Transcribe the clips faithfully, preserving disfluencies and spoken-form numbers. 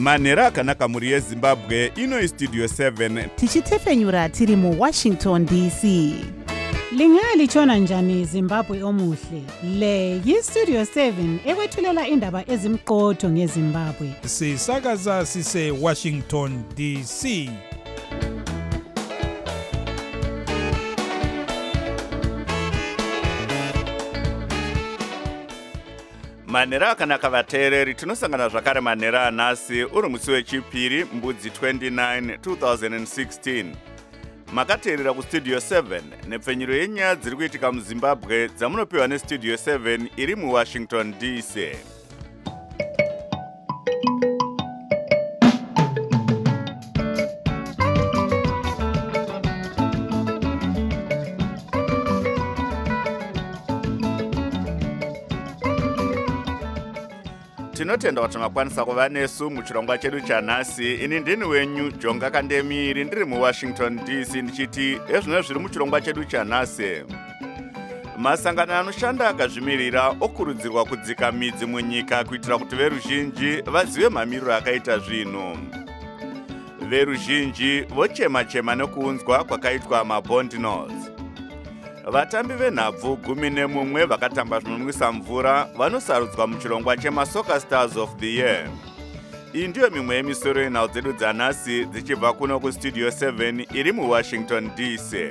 manhero akanaka mhuri yezimbabwe. Ino istudio seven tichitefenyura tiri mu Washington D C. Lingalitshona njani Zimbabwe omuhle? Le yistudio seven ekwethulela indaba ezimqotho ngeZimbabwe. Sisakaza sise Washington D C. manhero akanaka vateereri, tinosangana zvakare manhero anhasi uri musi wechipiri mbudzi twenty-nine two thousand sixteen. Makateerera kustudio seven nepfenyuro yenyaya dziri kuitika muzimbabwe dzamunopiwa nestudio seven iri muwashington D C. Tinotenda kuti makwanisa kuva nesu muchirongwa chedu chanhasi. Ini ndini wenyu Jonga Kandemiri ndiri muWashington D C ndichiti ezvino zviri muchirongwa chedu chanhasi. Masangano anoshanda akazvimirira okurudzirwa kudzika midzi munyika kuitira kuti veruzhinji vazive mamiriro akaita zvinhu. Veruzhinji vochema-chema nekuunzwa kwakaitwa mabondnos. Vatambi venhabvu gumi nemumwe vakatamba zvinonwisa mvura vanosarudzwa muchirongwa chemaSoccer Stars of the Year. Iyi ndiyo mimwe yemisoro yenhau dzedu dzanhasi dzichibva kuno kustudio seven iri muWashington D C.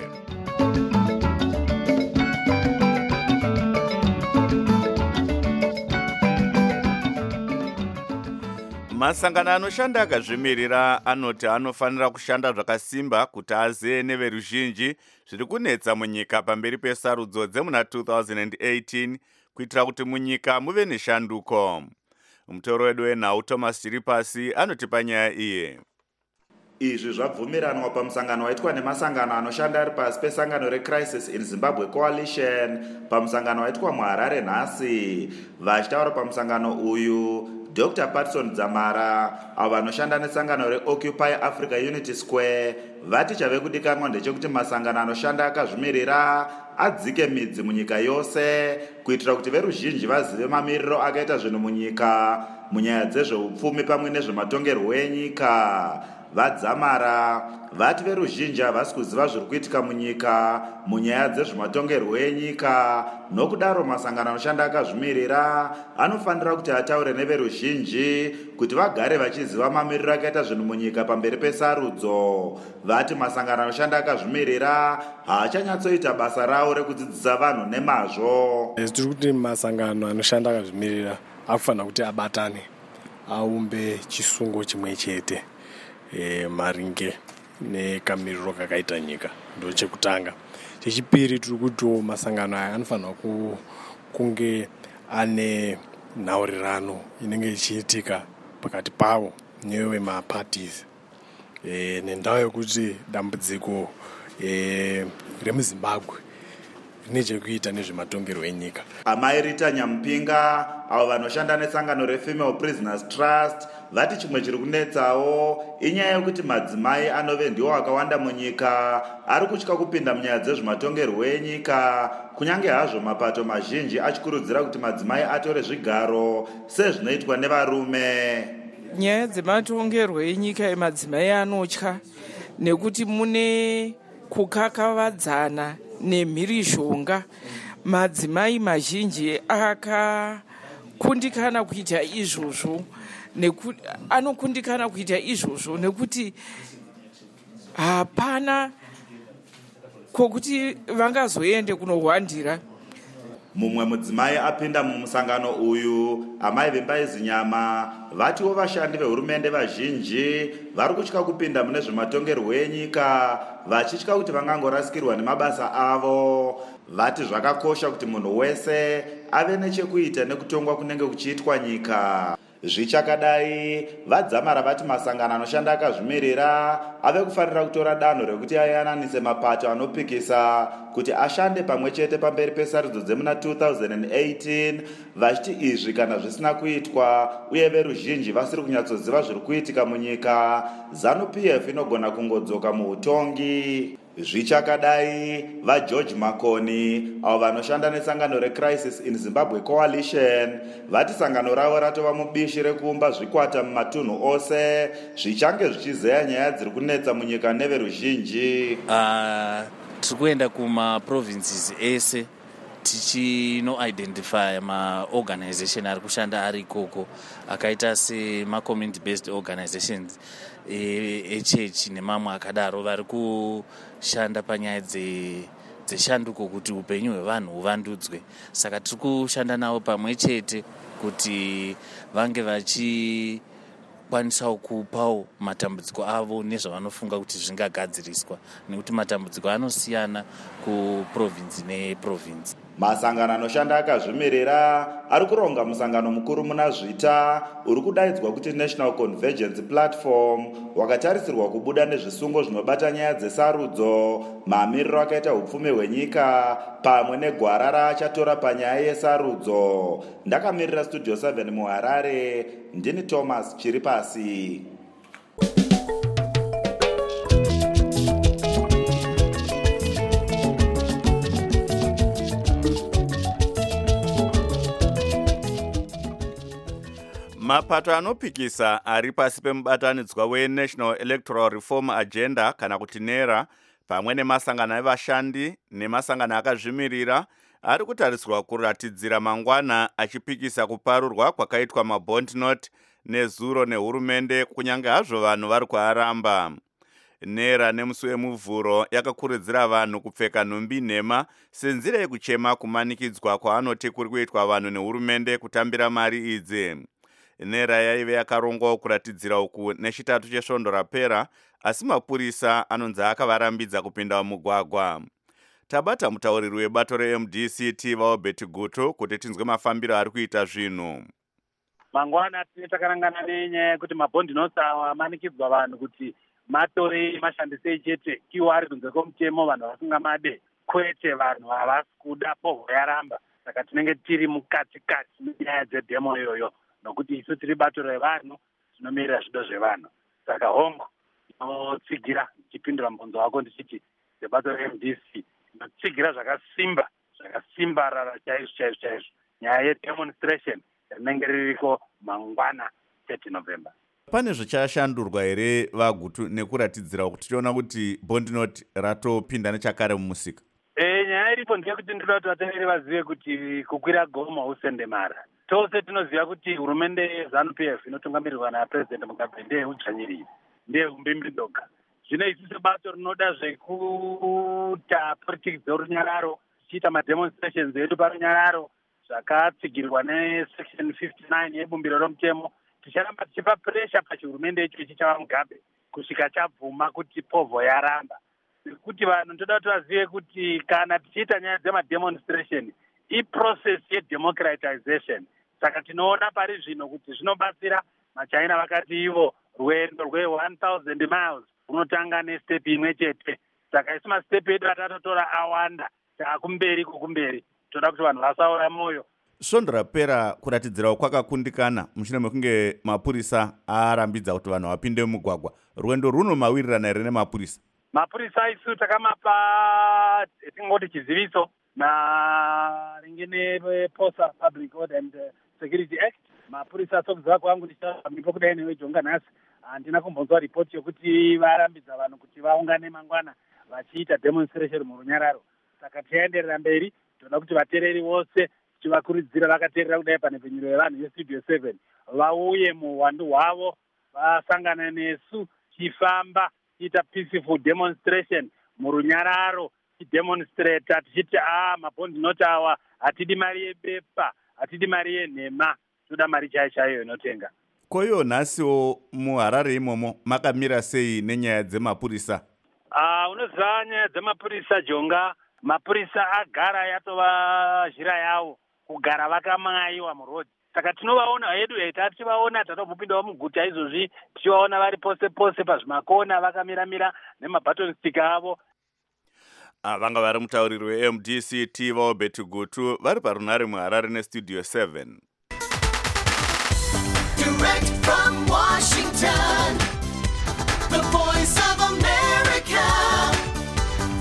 Masangano anoshanda akazvimirira anoti anofanira kushanda zvakasimba kuti azive neveruzhinji zviri kunetsa munyika pamberi pesarudzo dzemuna two thousand eighteen kuitira kuti munyika muve neshanduko. Mutoro wedu wenhau Thomas Chiripasi anotipa nyaya iyi. Izvi zvabvumiranwa pamusangano waitwa nemasangano anoshanda ari pasi pesangano reCrisis in Zimbabwe Coalition pamusangano waitwa muHarare nhasi. Vachitaura pamusangano uyu, Doctor Patson Dzamara avo vanoshanda nesangano reOccupy Africa Unity Square vati chave kudikanwa ndechekuti masangano anoshanda akazvimirira adzike midzi munyika yose kuitira kuti veruzhinji vazive mamiriro akaita zvinhu munyika munyaya dzezveupfumi pamwe nezvematongerwo enyika. Vadzamara vati veruzhinji havasi kuziva zviri kuitika munyika munyaya dzezvematongerwo enyika, nokudaro masangano anoshanda akazvimirira anofanira kuti ataure neveruzhinji kuti vagare vachiziva mamiriro akaita zvinhu munyika pamberi pesarudzo. Vati masangano anoshanda akazvimirira haachanyatsoita basa rawo rekudzidzisa vanhu nemazvo. Tiri kuti masangano anoshanda akazvimirira akufanira kuti abatane aumbe chisungo chimwe chete E, maringe nekamiriro kakaita nyika. Ndo chekutanga. Chechipiri tiri kuti masangano aya anofanira kunge ane nhaurirano inenge ichiitika pakati pavo newe maparties e, nendau yekuti dambudziko e, remuZimbabwe rine chekuita nezvematongerwo enyika. Amai Rita Nyamupinga avo vanoshanda nesangano reFemale Prisoners Trust vati chimwe chiri kunetsawo inyaya yekuti madzimai anove ndiwo akawanda munyika ari kutya kupinda munyaya dzezvematongerwo enyika, kunyange hazvo mapato mazhinji achikurudzira kuti madzimai atore zvigaro sezvinoitwa nevarume. Nyaya dzematongerwo enyika emadzimai anotya nekuti mune kukakavadzana nemhirizhonga. Madzimai mazhinji akakundikana kuita izvozvo nekuti anokundikana kuita izvozvo nekuti hapana kwokuti vangazoende kunohwandira. Mumwe mudzimai apinda mumusangano uyu, amai Vembaizinyama, vatiwo vashandi vehurumende vazhinji vari kutya kupinda mune zvematongerwo enyika vachitya kuti vangangorasikirwa nemabasa avo. Vati zvakakosha kuti munhu wese ave nechekuita nekutongwa kunenge kuchiitwa nyika. Zvichakadai, Vadzamara vati masangano anoshanda akazvimirira ave kufanira kutora danho rekuti ayananise mapato anopikisa kuti ashande pamwe chete pamberi pesarudzo dzemuna two thousand eighteen, vachiti izvi kana zvisina kuitwa uye veruzhinji vasiri kunyatsoziva zviri kuitika munyika, ZANU-P F inogona kungodzoka muutongi. Zvichakadai, vaGeorge Makoni avo vanoshanda nesangano reCrisis in Zimbabwe Coalition vati sangano ravo ratova mubishi rekuumba zvikwata mumatunhu ose zvichange zvichizeya nyaya dziri kunetsa munyika neveruzhinji. Uh, tiri kuenda kumaprovinces ese tichinoidentifya maorganization ari kushanda ari ikoko akaita semacommunity based organizations echechi nemamwe akadaro vari kushanda panyaya dzeshanduko kuti upenyu hwevanhu huvandudzwe. Saka tiri kushanda navo pamwe chete kuti vange vachikwanisawo kupawo matambudziko avo nezvavanofunga kuti zvingagadziriswa, nekuti matambudziko anosiyana kuprovinsi neprovinsi. Masangano anoshanda akazvimirira ari kuronga musangano mukuru muna Zvita uri kudaidzwa kuti National Convergence Platform wakatarisirwa kubuda nezvisungo zvinobata nyaya dzesarudzo, mamiriro akaita upfumi hwenyika pamwe negwara raachatora panyaya yesarudzo. Ndakamirira Studio seven muHarare, ndini Thomas Chiripasi. Mapato anopikisa ari pasi pemubatanidzwa weNational Electoral Reform Agenda kana kuti NERA pamwe nemasangano evashandi nemasangano akazvimirira ari kutarisirwa kuratidzira mangwana achipikisa kuparurwa kwakaitwa mabond note nezuro nehurumende kunyange hazvo vanhu vari kuaramba. NERA nemusi wemuvhuro yakakurudzira vanhu kupfeka nhumbi nhema senzira yekuchema kumanikidzwa kwaanoti kuri kuitwa vanhu nehurumende kutambira mari idzi. NERA yaive yakarongwawo kuratidzira uku nechitatu chesvondo rapera, asi mapurisa anonzi akavarambidza kupinda mumugwagwa. Tabata mutauriri webato reM D C Tivao Betiguto kuti tinzwe mafambiro ari kuita zvinhu. Mangwana tine takarangana nenyaya yekuti mabhondi notes awa amanikidzwa vanhu kuti matore mashandisei chete iwo ari kunze kwomutemo, vanhu vasinga made kwete vanhu havasi kuda povo yaramba. Saka tinenge tiri mukati kati nenyaya dzedhemo iyoyo, nokuti isu tiri bato revanhu tinomirira zvido zvevanhu. Saka hongu inotsigira chipindura mubvunzo wako ndichiti sebato reM D C inotsigira zvakasimba zvakasimbarara chaizvo chaizvo chaizvo nyaya yedemonstration rinenge ririko mangwana thirty November. Pane zvichashandurwa here vaGutu nekuratidzira kuti tiona kuti bond note ratopinda nechakare mumusika? Eh, nyaya iripo ndeyekuti ndinoda kuti vateveri vazive kuti kukwira gomo hausende mara. Tose tinoziva kuti hurumende yeZANU P F inotungamirirwa naPresident Mugabe ndeyeudzvanyiriri, ndeyeumbimbidoga. Zvino isi sebato rinoda zvekuita politics dzorunyararo, tichiita mademonstrations edu parunyararo zvakatsigirwa nesection fifty-nine yebumbiro romutemo, ticharamba tichipa pressure pachihurumende icho chichava Mugabe kusvika chabvuma kuti povho yaramba. Kuti vanhu ndoda kuti vazive kuti kana tichiita nyaya dzemademonstration iprocess yedemocratization. Saka tinoona pari zvino kuti zvinobatsira. Machina vakati ivo rwendo rwe one thousand miles runotanga nestep imwe chete. Saka isi mastep edu atatotora awanda taakumberi kukumberi. Toda kuti vanhu vasaora moyo. Svondo rapera kuratidzirawo kwakakundikana mushure mekunge mapurisa arambidza kuti vanhu vapinde mumugwagwa. Rwendo runo mawirirana here nemapurisa? Mapurisa isu takamapa tingoti chiziviso na ringene Posa Public Order and Security Act. Mapurisa sokuzwa kwangu ndichambipo kudai newejonga nhasi handina kumbonzwa ripoti yokuti varambidza vanhu kuti vaungane mangwana vachiita demonstration murunyararo. Saka tienderera mberi, toda kuti vatereri vose tivakurudzira vakaterera kudai pane penyuro yevanhu yeStudio seven vauye muhwandu hwavo vasangana nesu chifamba tiita peaceful demonstration murunyararo, tidemonstrata tichiti ah mabondi note awa hatidi mari yebepa, hatidi mari yenhema, toda mari chaiyo chaiyo inotenga. Koyo nhasiwo muHarare imomo makamira sei nenyaya dzemapurisa? Ah, unoziva nyaya dzemapurisa Jonga, mapurisa agara yatova zhira yavo kugara vakamaiwa murodhi. Saka tinovaona hedu heita tivaona tatobupindawo muguta izvozvi tichivaona vari pose pose pazvimakona vakamira-mira nemabaton stick avo. Vanga vari mutauriri weM D C Tivao Betiguto vari parunhare muHarare neStudio seven. Direct from Washington, the voice of America,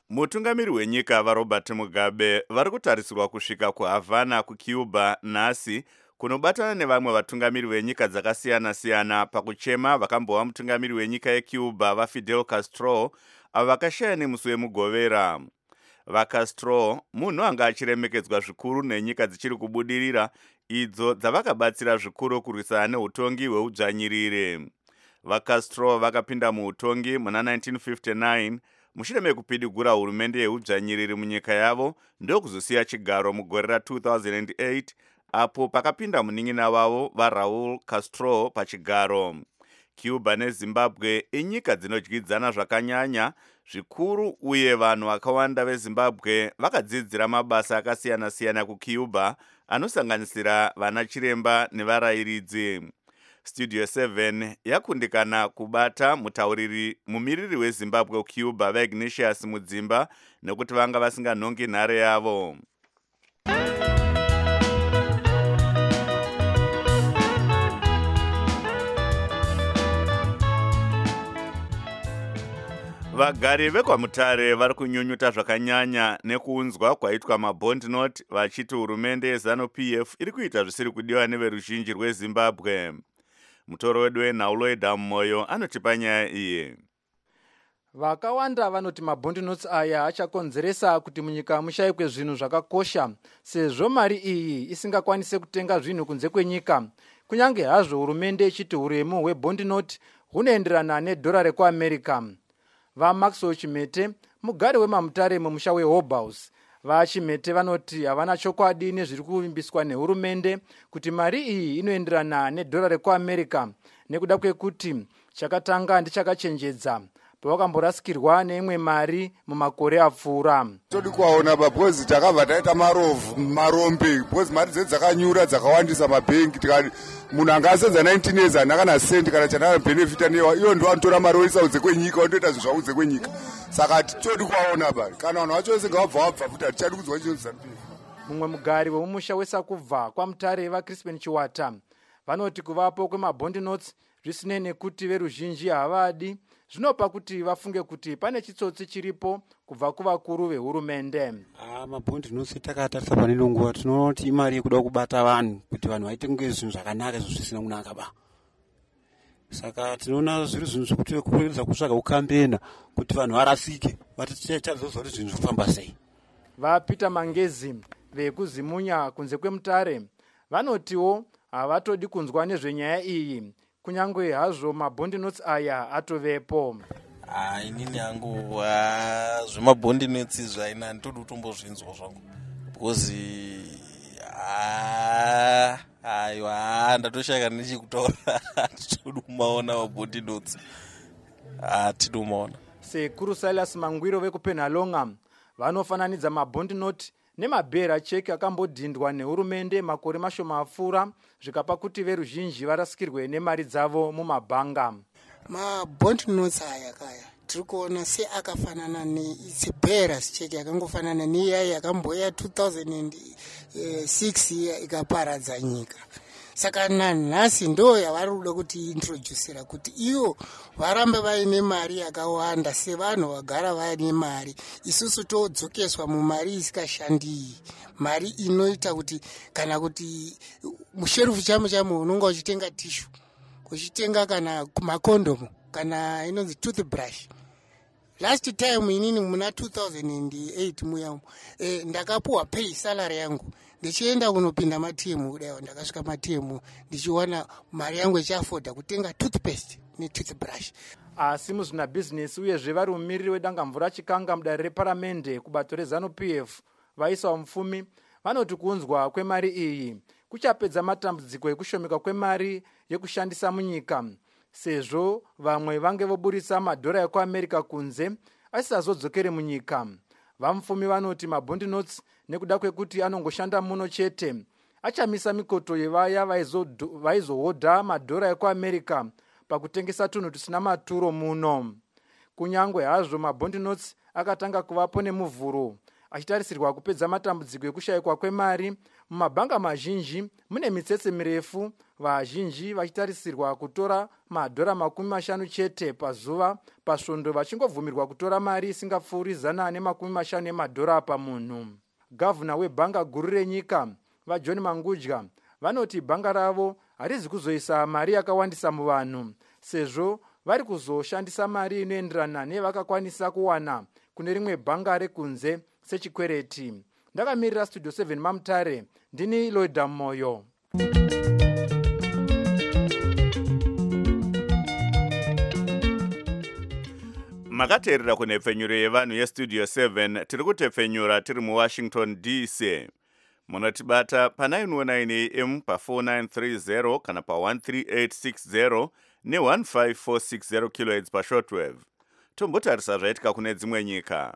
Mutungamiri wenyika vaRobert Mugabe vari kutarisirwa kusvika kuHavana kuCuba nhasi kunobatana nevamwe vatungamiri venyika dzakasiyana-siyana pakuchema vakambova mutungamiri wenyika yeCuba vaFidel Castro avo vakashaya nemusi wemugovera. VaCastro munhu anga achiremekedzwa zvikuru nenyika dzichiri kubudirira idzo dzavakabatsira zvikuru kurwisana neutongi hweudzvanyirire. VaCastro vakapinda muutongi muna nineteen fifty-nine mushure mekupidigura hurumende yeudzvanyiriri munyika yavo ndokuzosiya chigaro mugore ra two thousand eight apo pakapinda munin'ina wavo vaRaul Castro pachigaro. Cuba neZimbabwe inyika dzinodyidzana zvakanyanya zvikuru uye vanhu vakawanda veZimbabwe vakadzidzira mabasa akasiyana-siyana kuCuba anosanganisira vana chiremba nevarayiridzi. Studio seven yakundikana kubata mutauriri mumiriri weZimbabwe Cuba vaIgnatius Mudzimba nekuti vanga vasinganhongi nhare yavo. Vagari vekwaMutare vari kunyunyuta zvakanyanya nekuunzwa kwaitwa mabond note vachiti hurumende yeZanu-P F iri kuita zvisiri kudiwa neveruzhinji rweZimbabwe. Mutoro wedu wenhaulo weDhamumoyo anotipa nyaya iyi. Vakawanda vanoti mabond notes aya achakonzeresa kuti munyika mushayikwe zvinhu zvakakosha sezvo mari iyi isingakwanise kutenga zvinhu kunze kwenyika. Kunyange hazvo hurumende ichiti huremu hwebond note hunoenderana nedhora rekuAmerica. VaMaxwell Chimete, mugari wemaMutare mumusha weHope House, vaChimete vanoti havana chokwadi nezviri kuvimbiswa nehurumende kuti mari iyi inoenderana nedhora rekuAmerica nekuda kwekuti chakatanga ndichakachenjedza pavakamborasikirwa neimwe mari mumakore apfuura. Todi kuwaona babhozi takabva taita marovhu marombe bhozi mari dzedu dzakanyura dzakawandisa mabhengi tikati munhu angasenza nineteen years ana kana sendi kana chanana benefita newa iyo ndo anotora mari oisa udze kwenyika ondoita zvinhu zvaudze kwenyika. Saka todi kuwaona bari kana vanhu vacho vese ngavabva vabva futi hatichadi kunzwa chinhu zvaZanu-P F. Mumwe mugari wemumusha wesakubva kwaMutare vaCrispin Chiwata vanoti kuvapo kwemabond notes zvisinei nekuti veruzhinji havadi zvinopa kuti vafunge kuti pane chitsotsi chiripo kubva kuvakuru vehurumende. Ah, mabond notes takatarisa pane nguva tinoona kuti imari yekuda kubata vanhu kuti vanhu vaite kunge zvinhu zvakanaka zvisina kunaka ba. Saka tinoona zviri zvinhu zvekuti kuedza kutsvaga ukambena kuti vanhu varasike vatichazozwa kuti zvinhu zvofamba sei. VaPeter Mangezi vekuzimunya kunze kweMutare vanotiwo havatodi kunzwa nezvenyaya iyi kunyange hazvo mabond notes aya atovepo. Ah, inini hangu zvemabond notes zvaina nditodi kutombozvinzwa zvangu because ah aiwa ndatoshaka nechikutaura todi kumaona mabond notes hatidi kumaona. Sekuru Silas Mangwiro vekuPenhalonga vanofananidza mabond note nemabhera cheki akambodhindwa nehurumende makore mashoma apfuura zvikapa kuti veruzhinji varasikirwe nemari dzavo mumabhanga. Mabond notes aya kaya tiri kuona se akafanana neitsebhera cheki yakangofanana neiya yakamboya two thousand six ikaparadza nyika. Saka nanhasi ndo yavari kuda kuti introducera kuti ivo varambe vaine mari yakawanda sevanhu vagara vaine mari isusu todzokeswa mumari isikashandi, mari inoita kuti kana kuti musherufu chamo chamo unonga uchitenga tishu uchitenga kana makondomu kana inonzi toothbrush. Last time inini muna two thousand eight muya eh, ndakapuwa pay salary yangu ndichienda kunopinda matimu kudai ndakasvika matimu ndichiwana mari yangu ichiafoda kutenga toothpaste netoothbrush. Asi muzvina business uyezve vari mumiriri wedanga mvura chikanga mudare reparamende kubato reZanu-P F vaisa mufumi vanoti kuunzwa kwemari iyi kuchapedza matambudziko ekushomeka kwemari yekushandisa munyika sezvo vamwe vange voburisa madhora ekuAmerica kunze asisazodzokere munyika. Vamufumi vanoti mabond notes nekuda kwekuti anongoshanda muno chete achamisa mikoto yevaya vaizohodha madhora ekuAmerica pakutengesa tunhu tusina maturo muno. Kunyangwe hazvo mabond notes akatanga kuvapo nemuvhuro achitarisirwa kupedza matambudziko ekushayikwa kwemari. Mumabhanga mazhinji mune mitsetse mirefu, vazhinji vachitarisirwa kutora madhora makumi mashanu chete pazuva, pasvondo vachingobvumirwa kutora mari isingapfuuri zana nemakumi mashanu emadhora pamunhu. Gavhuna webhanga guru renyika vaJohn Mangudya vanoti bhanga ravo harizi kuzoisa mari yakawandisa muvanhu, sezvo vari kuzoshandisa mari inoenderana nevakakwanisa kuwana kune rimwe bhanga rekunze sechikwereti. Ndakamirira Studio seven Mamutare, ndini Loida Moyo. Makateerera kunhepfenyuro yevanhu yestudio seven tiri kutepfenyura tiri muWashington D C. Munotibata pa nine one nine A M pa four nine three zero kana pa one three eight six zero ne one five four six zero kilohertz pa shortwave. Tombotarisa zvaitika kune dzimwe nyika.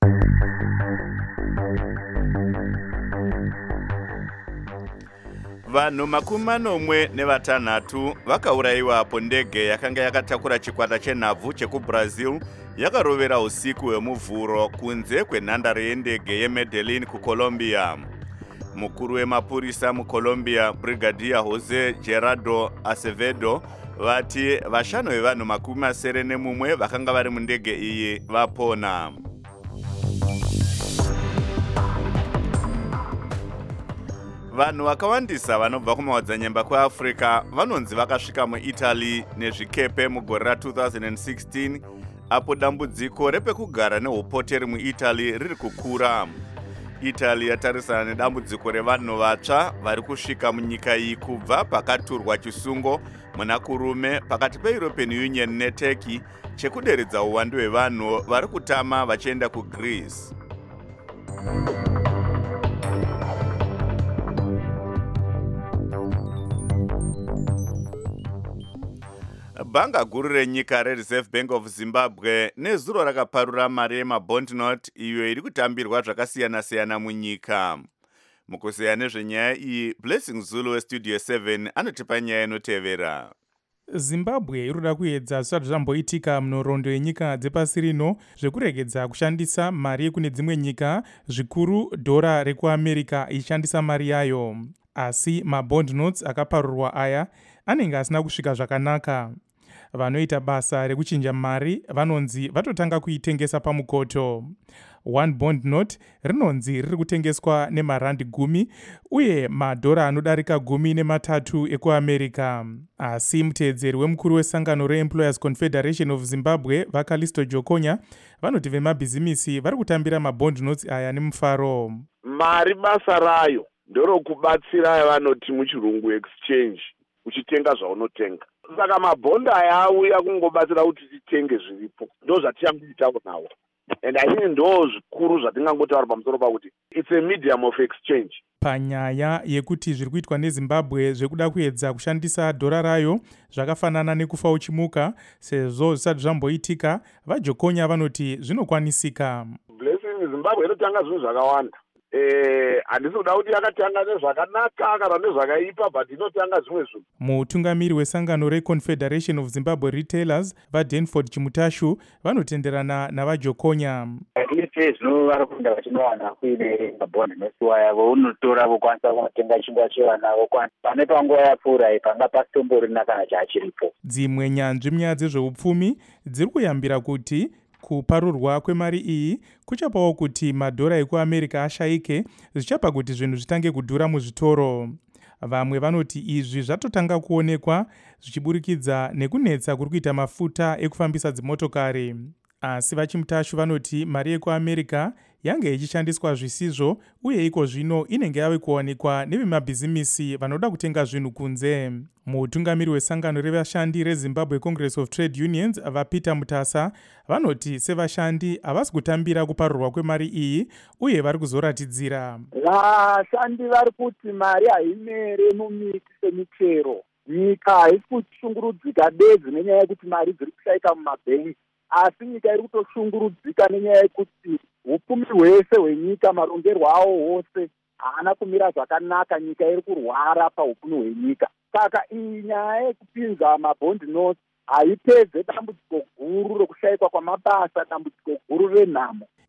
Vanhu makumi manomwe nevatanhatu vakaurayiwa po ndege yakanga yakatakura chikwata chenhabvu chekuBrazil yakarovera usiku hwemuvhuro kunze kwenhandare yendege yeMedellin kuColombia. Mukuru wemapurisa muColombia, Brigadier Jose Gerardo Acevedo, vati vashanu vevanhu makumi masere nemumwe vakanga vari mundege iyi vapona. Vanhu vakawandisa vanobva kumaodzanyemba kweAfrica vanonzi vakasvika muItaly nezvikepe mugore ra two thousand sixteen, apo dambudziko repekugara nehupoteri muItaly riri kukura. Italy yatarisana nedambudziko revanhu vatsva vari kusvika munyika iyi kubva pakaturwa chisungo muna kurume pakati peEuropean Union neTurkey chekuderedza uwandu hwevanhu vari kutama vachienda kuGreece. Bhanga guru renyika reReserve Bank of Zimbabwe nezuro rakaparura mari yemabond note iyo iri kutambirwa zvakasiyana-siyana munyika. Mukuseya nezvenyaya iyi, Blessing Zulu weStudio seven anotipa nyaya inotevera. Zimbabwe iroda kuedza zvisati zvamboitika munhoroondo yenyika dzepasi rino zvekuregedza kushandisa mari kune dzimwe nyika, zvikuru dhora rekuAmerica ichishandisa mari yayo. Asi mabond notes akaparurwa aya anenge asina kusvika zvakanaka. Vanoita basa rekuchinja mari vanonzi vatotanga kuitengesa pamukoto. One bond note rinonzi riri kutengeswa nemarandi gumi uye madhora anodarika gumi nematatu ekuAmerica. Asi muteedzeri wemukuru wesangano reEmployers Confederation of Zimbabwe vaKalisto Jokonya vanoti vemabhizimisi vari kutambira mabond notes aya nemufaro. Mari basa rayo ndorokubatsira vanoti muchirungu exchange uchitenga zvaunotenga. Saka mabhondi aya auya kungobatsira kuti titenge zviripo. Ndo zvatichamboitawo nawo. And I think ndo zvikuru zvatingangotaura pamusoro pakuti it's a medium of exchange. Panyaya yekuti zviri kuitwa neZimbabwe zvekuda kuedza kushandisa dhora rayo zvakafanana nekufa uchimuka sezvo zvisati zvamboitika, vaJokonya vanoti zvinokwanisika. Blessing Zimbabwe inotanga zvinhu zvakawanda. Eh, handisi kuda kuti yakatanga nezvakanaka kana nezvakaipa, but inotanga zvimwe zvinhu. Mutungamiri wesangano reConfederation of Zimbabwe Retailers vaDenford Chimutashu vanotenderana navaJokonya. Ise zvino vari kuenda vachinowana kuine mabhondi notsiwa yavo unotora vokwanisa kunotenga chingwa chevana vokwanisa pane panguva yapfuura panga pasitomborina kana chachiripo. Dzimwe nyanzvi munyaya dzezveupfumi dziri kuyambira kuti kuparurwa kwemari iyi kuchapawo kuti madhora ekuAmerica ashayike, zvichapa kuti zvinhu zvitange kudhura muzvitoro. Vamwe vanoti izvi zvatotanga kuonekwa zvichiburikidza nekunetsa kuri kuita mafuta ekufambisa dzimotokari. Asi vaChimutashu vanoti mari yekuAmerica yange ichishandiswa zvisizvo uye iko zvino inenge yave kuwanikwa nevemabhizimisi vanoda kutenga zvinhu kunze. Mutungamiri wesangano revashandi reZimbabwe Congress of Trade Unions vaPeter Mutasa vanoti sevashandi havasi kutambira kuparurwa kwemari iyi uye vari kuzoratidzira. Vashandi vari kuti mari haimere mumiti semichero. Nyika haisi kushungurudzika bedzi nenyaya yekuti mari dziri kushayika mumabhengi, asi nyika iri kutoshungurudzika nenyaya yekuti upfumi hwese hwenyika, marongerwo awo hwose haana kumira zvakanaka. Nyika iri kurwara paupfumi hwenyika. Saka iyi nyaya yekupinza mabhondi notes haipedze dambudziko guru rekushayikwa kwamabasa, dambudziko guru renhamo.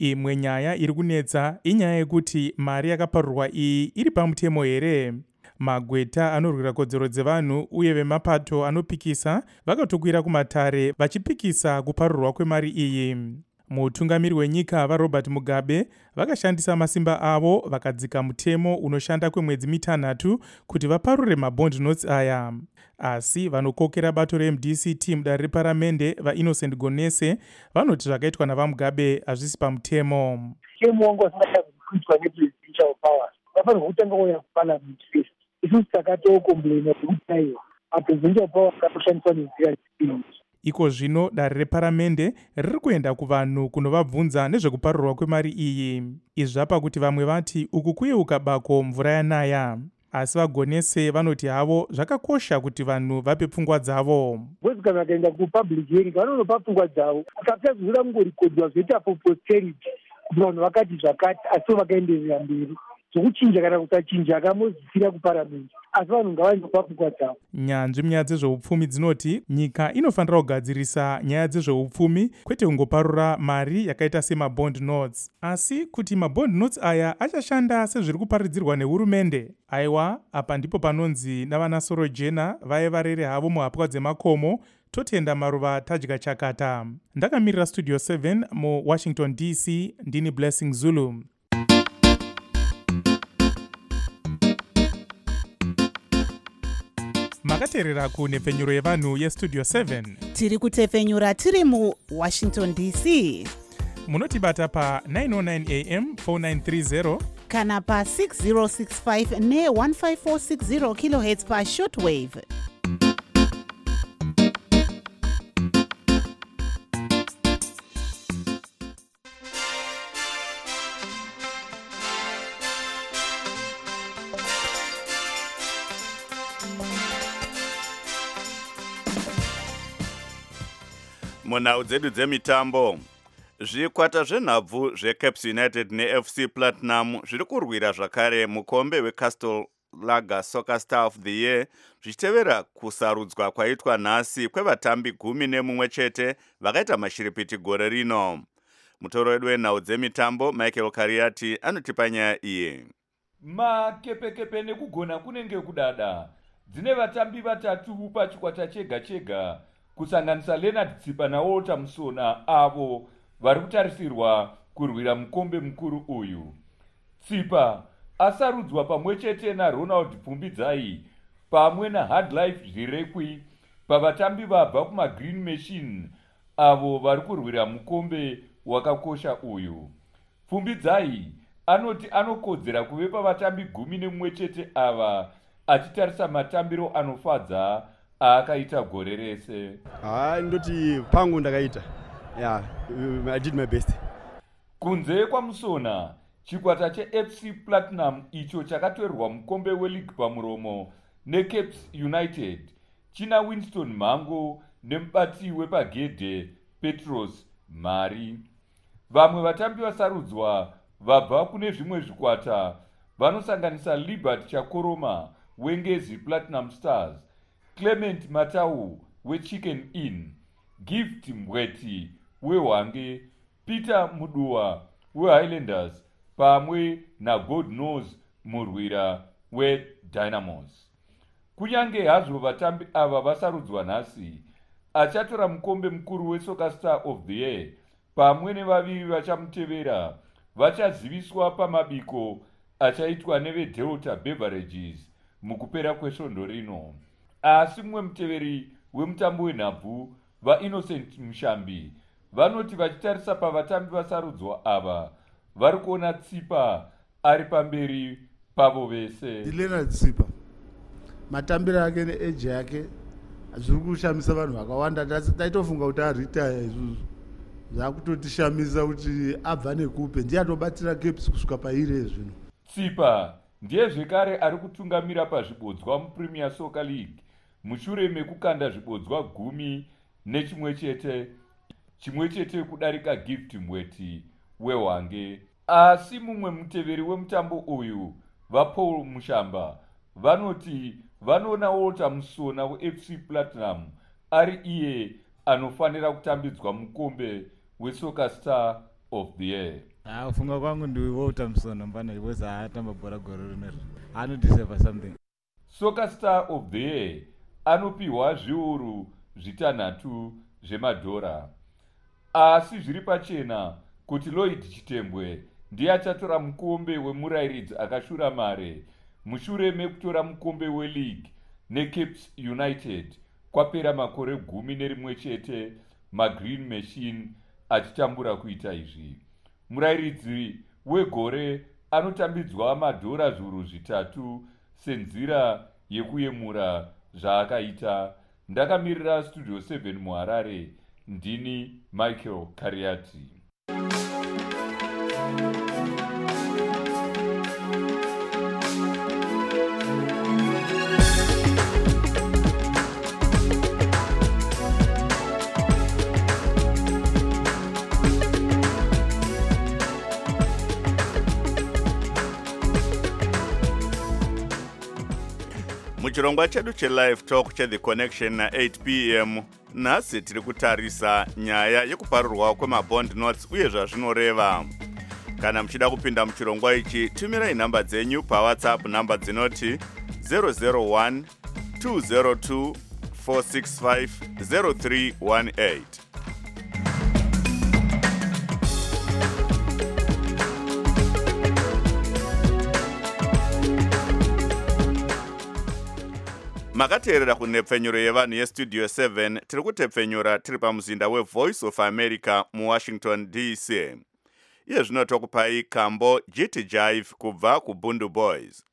imwe nyaya iri kunetsa inyaya yekuti mari yakaparurwa iyi iri pamutemo here. Magweta anorwira kodzero dzevanhu uye vemapato anopikisa vakatokwira kumatare vachipikisa kuparurwa kwemari iyi. Mutungamiri wenyika vaRobert Mugabe vakashandisa masimba avo vakadzika mutemo unoshanda kwemwedzi mitanhatu kuti vaparure mabond notes aya. Asi vanokokera bato reM D C T mudare reparamende vaInnocent Gonese vanoti zvakaitwa navaMugabe hazvisi pamutemo. Chemuongo kuitwa nepresidential powers vafanirwa kutanga kuuya kuparliament first. Isusu takatokomplaina kuti aiwa mapresidential powers anoshandiswa nenzira dzipingi. Iko zvino dare reparamende riri kuenda kuvanhu kunovabvunza nezvekuparurwa kwemari iyi. Izvi zvapa kuti vamwe vati uku kuyeuka bako mvura yanaya. Asi vaGonese vanoti havo zvakakosha kuti vanhu vape pfungwa dzavo. Bwezi kana vakaenda kupublic hearing vanonopa pfungwa dzavo usapedzura kungorikodwa zvoita for posterity kuti vanhu vakati zvakati asi vakaenderera mberi. Zvokuchinja kana kusachinja akamozisira kuparamende asi vanhu ngavaendopa pfungwa dzavo. Nyanzvi munyaya dzezveupfumi dzinoti nyika inofanira kugadzirisa nyaya dzezveupfumi kwete kungoparura mari yakaita semabond notes. Asi kuti mabond notes aya achashanda sezviri kuparidzirwa nehurumende, aiwa apa ndipo panonzi navana Sorojena vaive varere havo muhapwa dzemakomo totenda maruva tadya chakata. Ndakamirira Studio seven muWashington D C ndini Blessing Zulu. Makateerera kunhepfenyuro yevanhu yeStudio seven. Tiri kutefenyura tiri muWashington D C. Munotibata pa nine oh nine A M four nine three zero kana pa six zero six five ne one five four six zero kilohertz pa shortwave. Munhau dzedu dzemitambo, zvikwata zvenhabvu zveCaps United neF C Platinum zviri kurwira zvakare mukombe weCastle Lager Soccer Star of the Year zvichitevera kusarudzwa kwaitwa nhasi kwevatambi gumi nemumwe chete vakaita mashiripiti gore rino. Mutoro wedu wenhau dzemitambo Michael Kariati anotipa nyaya iyi. Makepekepe nekugona kunenge kudada dzine vatambi vatatu pachikwata chega chega kusanganisa Leonard Tsipa naWalter Musona avo vari kutarisirwa kurwira mukombe mukuru uyu. Tsipa asarudzwa pamwe chete naRonald Pfumbidzai pamwe naHard Life Zvirekwi pavatambi vabva kumaGreen Machine avo vari kurwira mukombe wakakosha uyu. Pfumbidzai anoti anokodzera kuve pavatambi gumi nemumwe chete ava achitarisa matambiro anofadza akaita gore rese. Ah, ndoti pangu ndakaita. Yeah, I did my best. Kunze kwa Musona, chikwata cheF C Platinum icho chakatorerwa mukombe weLeague pamuromo neCaps United china Winston Mhango nemubati wepagedhe Petros Mari. Vamwe vatambi vasarudzwa vabva kune zvimwe zvikwata vanosanganisa Libert Chakoroma weNgezi Platinum Stars, Clement Matau weChicken Inn, Gift Mbweti weHwange, Peter Muduwa weHighlanders pamwe naGod Knows murwira weDynamos. Kunyange hazvo vatambi ava vasarudzwa nhasi, achatora mukombe mukuru weSoccer Star of the Year pamwe nevaviri vachamutevera vachaziviswa pamabiko achaitwa neveDelta Beverages mukupera kwesvondo rino. Asi mumwe muteveri wemutambo wenhabvu vaInnocent Mushambi vanoti vachitarisa pavatambi vasarudzwa ava vari kuona Tsipa ari pamberi pavo vese. Leonard Tsipa matambiro ake neeji yake zviri kushamisa vanhu vakawanda. Taitofunga kuti aritaya izvozvo zvakutotishamisa kuti abva nekupe ndiye atobatsira Caps kusvika paire zvino. Tsipa ndiye zvekare ari kutungamira pazvibodzwa muPremier Soccer League mushure mekukanda zvibodzwa gumi nechimwe chete chimwe chete kudarika Gift Mbweti weHwange. Asi mumwe muteveri wemutambo uyu vaPaul Mushamba vanoti vanoona Walter Musona weF C Platinum ari iye anofanira kutambidzwa mukombe weSoccer Star of the Year. Ah, kufunga kwangu ndi Walter Msono mbana because atamba bhora gore rineri. Anodeserve something. Soccer Star of the Year anopiwa zviuru zvitanhatu zvemadhora. Asi zviri pachena kuti Lloyd Chitembwe ndiye achatora mukombe wemurairidzi akashura mare mushure mekutora mukombe weLeague neCapes United kwapera makore gumi nerimwe chete maGreen Machine achitambura kuita izvi. Murairidzi wegore anotambidzwa madhora zviuru zvitatu senzira yekuyemura zvaakaita. Ndakamirira Studio seven muHarare, ndini Michael Kariati. Muchirongwa chedu che-live talk che-The Connection na eight p m nhasi tiri kutarisa nyaya yekuparurwa kwemabond notes uye zvazvinoreva. Kana muchida kupinda muchirongwa ichi, tumirai nhamba dzenyu paWhatsApp, nhamba dzinoti zero zero one two zero two four six five zero three one eight. Makateerera kunepfenyuro yevanhu yestudio seven, tiri kutepfenyura tiri pamuzinda weVoice of America muWashington D C. Iye zvino tokupai kambo G T Jive kubva kuBundu Boys.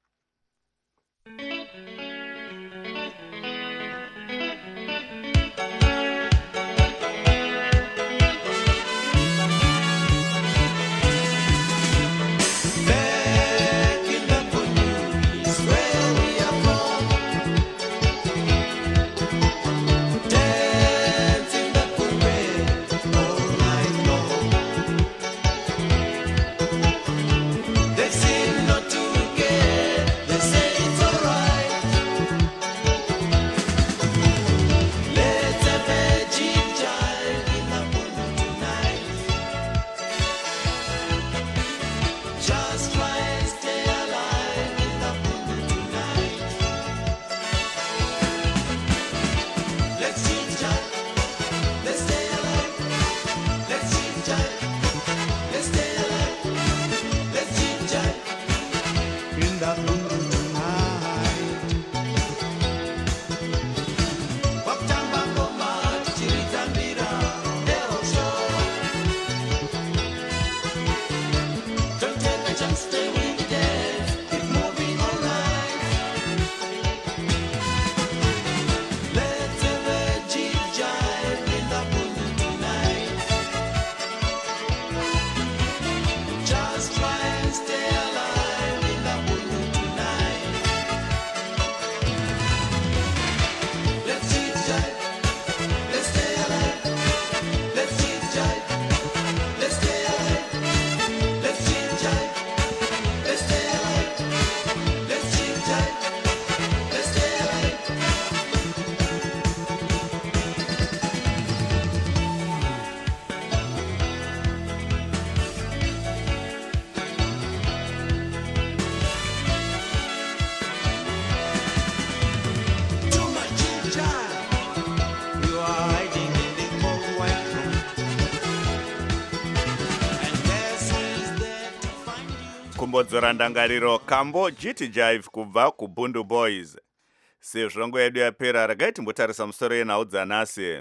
Kumbodzora ndangariro kambo G T Jive kubva kuBundu Boys. Sezvo nguva yedu yapera, regai timbotarisa musoro yenhau dzanhasi.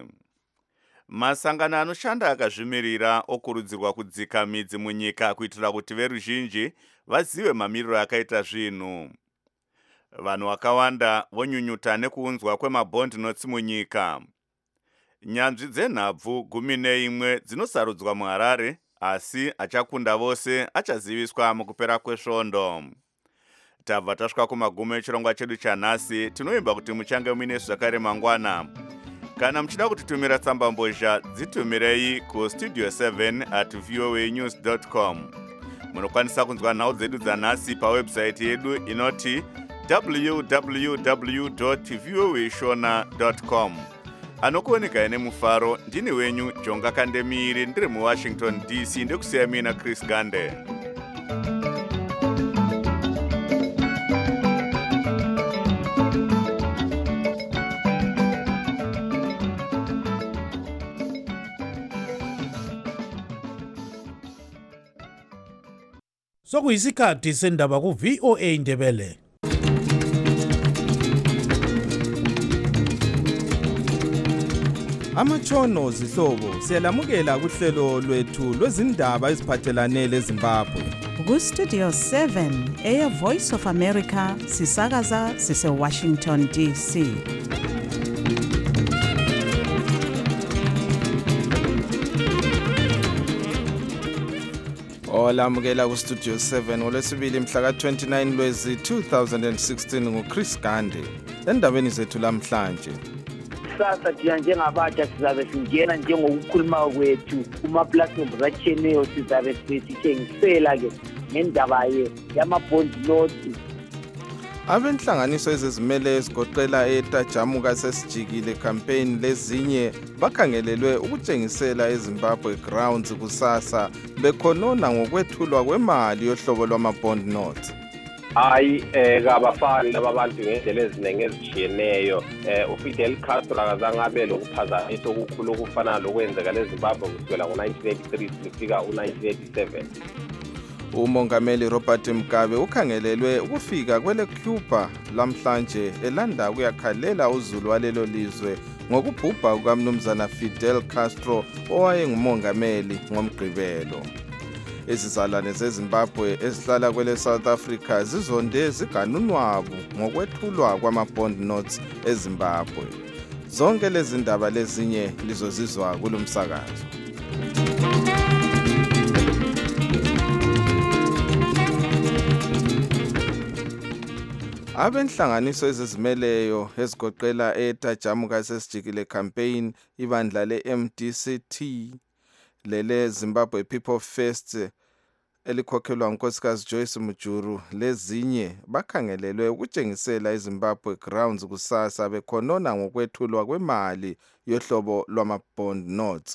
Masangano anoshanda akazvimirira okurudzirwa kudzika midzi munyika kuitira kuti veruzhinji vazive mamiriro akaita zvinhu. Vanhu vakawanda vonyunyuta nekuunzwa kwemabond notes munyika. Nyanzvi dzenhabvu gumi neimwe dzinosarudzwa muHarare, asi achakunda vose achaziviswa mukupera kwesvondo. Tabva tasvika kumagumo echirongwa chedu chanhasi. Tinoimba kuti muchange muine zvakare mangwana. Kana muchida kutitumira tsamba mbozha, dzitumirei ku studio seven at voanews dot com. Munokwanisa kunzwa nhau dzedu dzanhasi pawebsite yedu inoti w w w dot voashona dot com. anokuoneka ine mufaro ndini wenyu Jonga Kandemiri ndiri muWashington D C ndekusiya mina Chris Gande. Sokuyisikhathi sendaba ku V O A Ndebele. Amatshono zihlobo siyalamukela kuhlelo lwethu lwezindaba eziphathelane leZimbabwe. Ku Studio seven, Air Voice of America, sisakaza sise Washington D C. Olamukela ku Studio seven olwesibili mhla ka twenty-nine lwezi two thousand sixteen nguChris Gande. Endabeni zethu lamhlanje. Sasa thina njengabatsha sizabe singena njengokukhuluma kwethu kuma-platforms atshiyeneyo sizabe sithengisela ke ngendaba ye yama-bond notes. Abenhlanganiso ezizimele ezigoqela etajamuka sesijikile campaign lezinye bakhangelelwe ukutshengisela eZimbabwe grounds kusasa bekhonona ngokwethulwa kwemali yohlobo lwama-bond notes. Hayi eh kabafani laba bantu ngendlela eziningi ezitshiyeneyo eh uFidel Castro akazange abe lokuphazamisa okukhulu okufana lokwenzeka leZimbabwe kusukela ngo nineteen eighty-three kufika u nineteen eighty-seven. Umongameli Robert Mugabe ukhangelelwe ukufika kwele Cuba lamhlanje elanda kuyakhalela uzulu walelo lizwe ngokubhubha kukaMnumzana Fidel Castro owayengumongameli ngomgqibelo. Izizalwane zeZimbabwe ezihlala kwele South Africa zizonde ziganunwabu ngokwethulwa kwama-bond notes eZimbabwe. Zonke lezi ndaba lezinye lizozizwa kulomsakazo. Abenhlanganiso ezizimeleyo ezigoqela etajamuka sesijikile campaign ibandla le-M D C T lele Zimbabwe People First elikhokhelwa ngunkosikazi Joyce Mujuru lezinye bakhangelelwe ukutshengisela eZimbabwe grounds kusasa bekhonona ngokwethulwa kwemali yohlobo lwama-bond notes.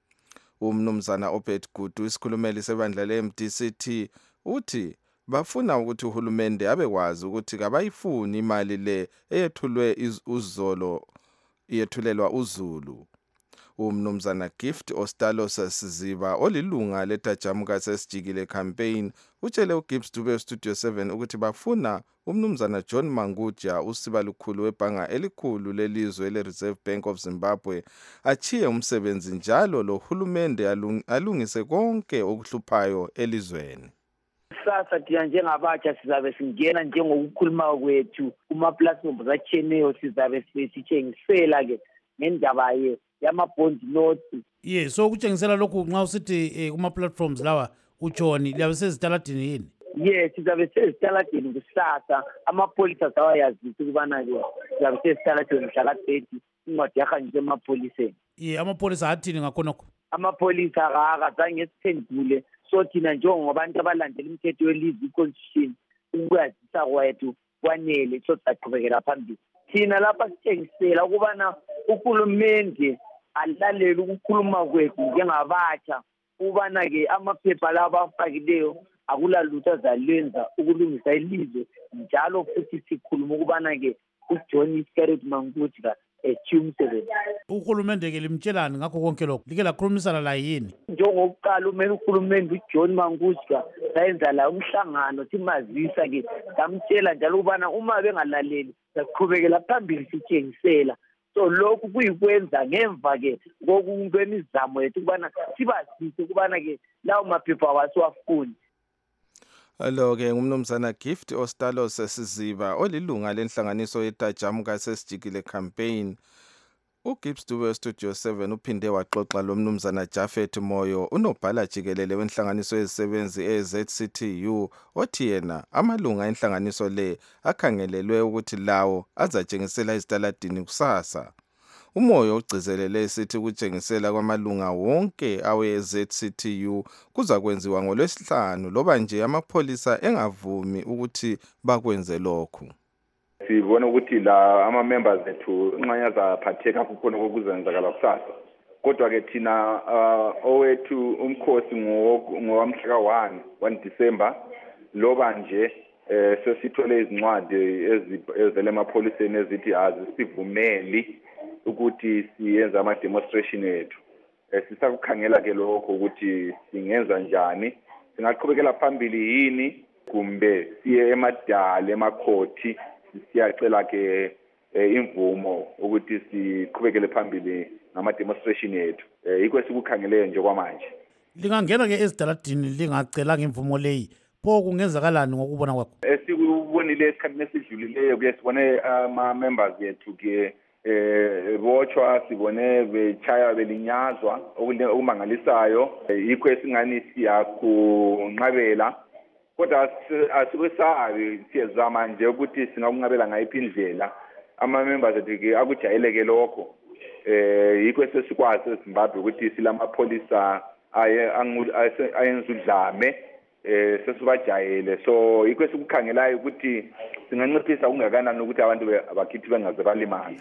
Umnumzana Obed Gudu isikhulumeli sebandla le-M D C T uthi bafuna ukuthi uhulumende abekwazi ukuthi kabayifuni imali le eyethulwe uzolo yethulelwa uzulu. Umnumzana Gift Ostalos Siziba olilunga letajamuka sesijikile campaign utshele uGibbs Dube Studio seven ukuthi bafuna umnumzana John Manguja usiba lukhulu webhanga elikhulu lelizwe le-Reserve Bank of Zimbabwe achiye umsebenzi njalo lo hulumende alung, alungise konke okuhluphayo elizweni. Sasa thina njengabatsha sizabe singena njengokukhuluma kwethu kuma-platforms atshiyeneyo sizabe sithengisela ke ngendaba ye yama-bond notes. Ye so ukutshengisela lokhu nxa usithi eh, kuma-platforms lawa utshoni liyabe sezitaladini yini? Ye sizabe sezitaladini kusasa amapholisa zawayazisa ukubana-ke sizabe sezitaladini mhla ka-thirty incwadi yahanjiswa emapholiseni. Ye amapholisa athini ngakhonokho? Amapholisa akazange siphendule so thina njengobantu abalandela imithetho yelizwe i-constitution ukuyazisa kwethu kwanele so saqhubekela phambili. Thina lapha sithengisela ukubana uhulumende alalela ukukhuluma kwethu njengabatsha ukubana-ke amaphepha la abafakileyo akulalutho azalenza ukulungisa ilizwe njalo futhi sikhuluma ukubana-ke uJohn Iscariot Manguja echiye umsebenzi. Uhulumende-ke limtshelani ngakho konke lokho like lakhulumisana la yini? Njengokuqala umele uhulumende uJohn Manguja sayenza la umhlangano simazisa-ke samtshela njalo ukubana uma bengalaleli saqhubekela phambili sithengisela. So lokhu kuyikwenza ngemva-ke kwemizamo yethu ukubana sibazise ukubana-ke lawo maphepha awasiwafuni. Alo-ke ngumnumzana Gift Ostalos Siziba olilunga lenhlanganiso yetajamuka sesijikile campaign. uGibbs Dube Studio seven uphinde waxoxa lo mnumzana Jafet Moyo unobhala jikelele wenhlanganiso yezisebenzi e-Z C T U othi yena amalunga enhlanganiso le akhangelelwe ukuthi lawo azatshengisela izitaladini kusasa. Umoyo ugcizelele sithi ukutshengisela kwamalunga wonke awe-Z C T U kuza kwenziwa ngolwesihlanu loba nje amapholisa engavumi ukuthi bakwenze lokhu. sibona ukuthi la ama-members ethu nxanye azaphatheka kukhona kokuzenzakala kusasa. Kodwa-ke thina uh, owethu umkhosi ngowamhla ka-one one December loba nje eh sesithole izincwadi ezivela emapholiseni ezithi azisivumeli ukuthi siyenze ama-demonstration ethu. Sisakukhangela ke lokho ukuthi singenza njani, singaqhubekela phambili yini kumbe siye emadala emakhoti siyacela ke imvumo ukuthi siqhubekele phambili ngama-demonstration ethu. Yikho sikukhangeleyo nje kwamanje. Lingangena ke ezidaladini lingacela ngemvumo leyi, pho kungenzakalani ngokubona kwakho? Esikubonile esikhathini esidlulileyo ke sibone ama-members ethu ke eh botshwa, sibone bechaya belinyazwa okumangalisayo. Yikho esingani siyakunqabela, kodwa asikusabi, siyezama nje ukuthi singakunqabela ngayiphi indlela. Ama-members ethu ke akujayeleke lokho. Eh yikho sesikwazi eZimbabwe ukuthi silamapholisa ayenza udlame eh sesibajayele. So yikho sikukhangelayo ukuthi singanciphisa kungakanani ukuthi abantu abakithi bengaze balimala.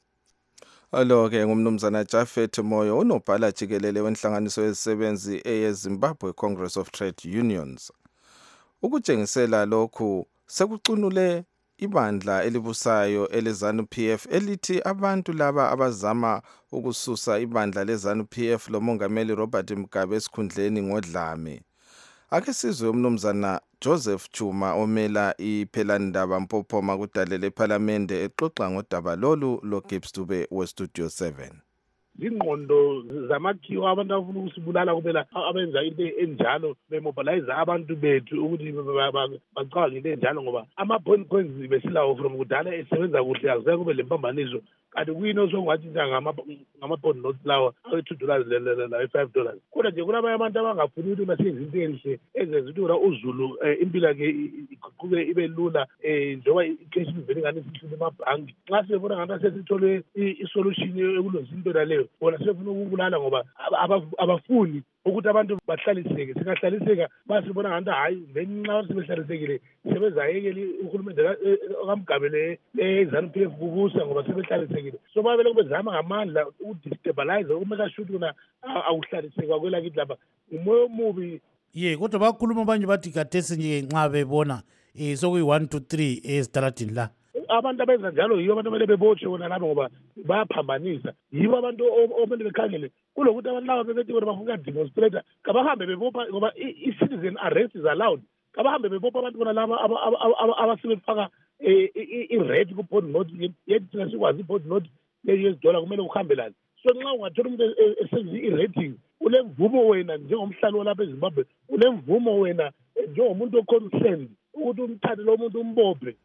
Alo-ke ngumnumzana Jafet Moyo, unobhala jikelele wenhlanganiso yezisebenzi eyeZimbabwe Congress of Trade Unions. Ukutshengisela lokhu sekucunule ibandla elibusayo eleZANU P F elithi abantu laba abazama ukususa ibandla leZANU P F lomongameli Robert Mugabe esikhundleni ngodlame. Ake sizwe umnumzana Joseph Chuma omela iPhelandaba Mpophoma kudalele eParliamente exoxa ngodaba lolu loGibbs Dube weStudio seven. Ingqondo zamakhiwa abantu abafuna ukusibulala kubela abenza into enjalo bemobilize abantu bethu ukuthi bacabanga into enjalo ngoba ama-point coins besilawo from kudala esebenza kuhle akuze kube le mpambaniso. Kanti kuyini osongatshintsha ngama-point notes lawa awe-two dollars lawe-five dollars. Kodwa nje kulabanye abantu abangafuni ukuthi basenze into enhle ezenza ukuthi uZulu impilo yakhe iguquke ibe lula njengoba i-cash ivele ingane sihlule emabhanki. Nxa sibona ngathi sesithole isolution ekulungisa into naleyo, bona sebefuna ukubulala ngoba abafuni ukuthi abantu bahlaliseke. Singahlaliseka basibona ngathi hayi ngenxa sebehlalisekile sebezayekele uhulumende kaMugabe leZANU P F kubusa ngoba sebehlalisekile. So babele kubezama ngamandla ukudestabilize ukumeka sure ukuthi awuhlaliseka kwelakithi lapha umoya omubi. Ye kodwa bakhuluma abanye bathi kathesi nje nxa bebona eh sokuyi one two three ezidaladini la. Abantu abenza njalo yibo abantu abele bebotshwe bona lapha ngoba bayaphambanisa. Yibo abantu omele bekhangele kulokuthi abantu laba bebethi bona bafuna demonstrate kabahambe bebopha ngoba i-citizen arrest is allowed. Kabahambe bebopha abantu bona laba abasebefaka i-red ku-point note yethi thina sikwazi i-point note leyezidola kumele uhambe lazi. So nxa ungathola umuntu esenza i-rating ulemvumo wena njengomhlali walapha eZimbabwe, ulemvumo wena njengomuntu o-concerned ukuthi umthathe lo muntu umbophe.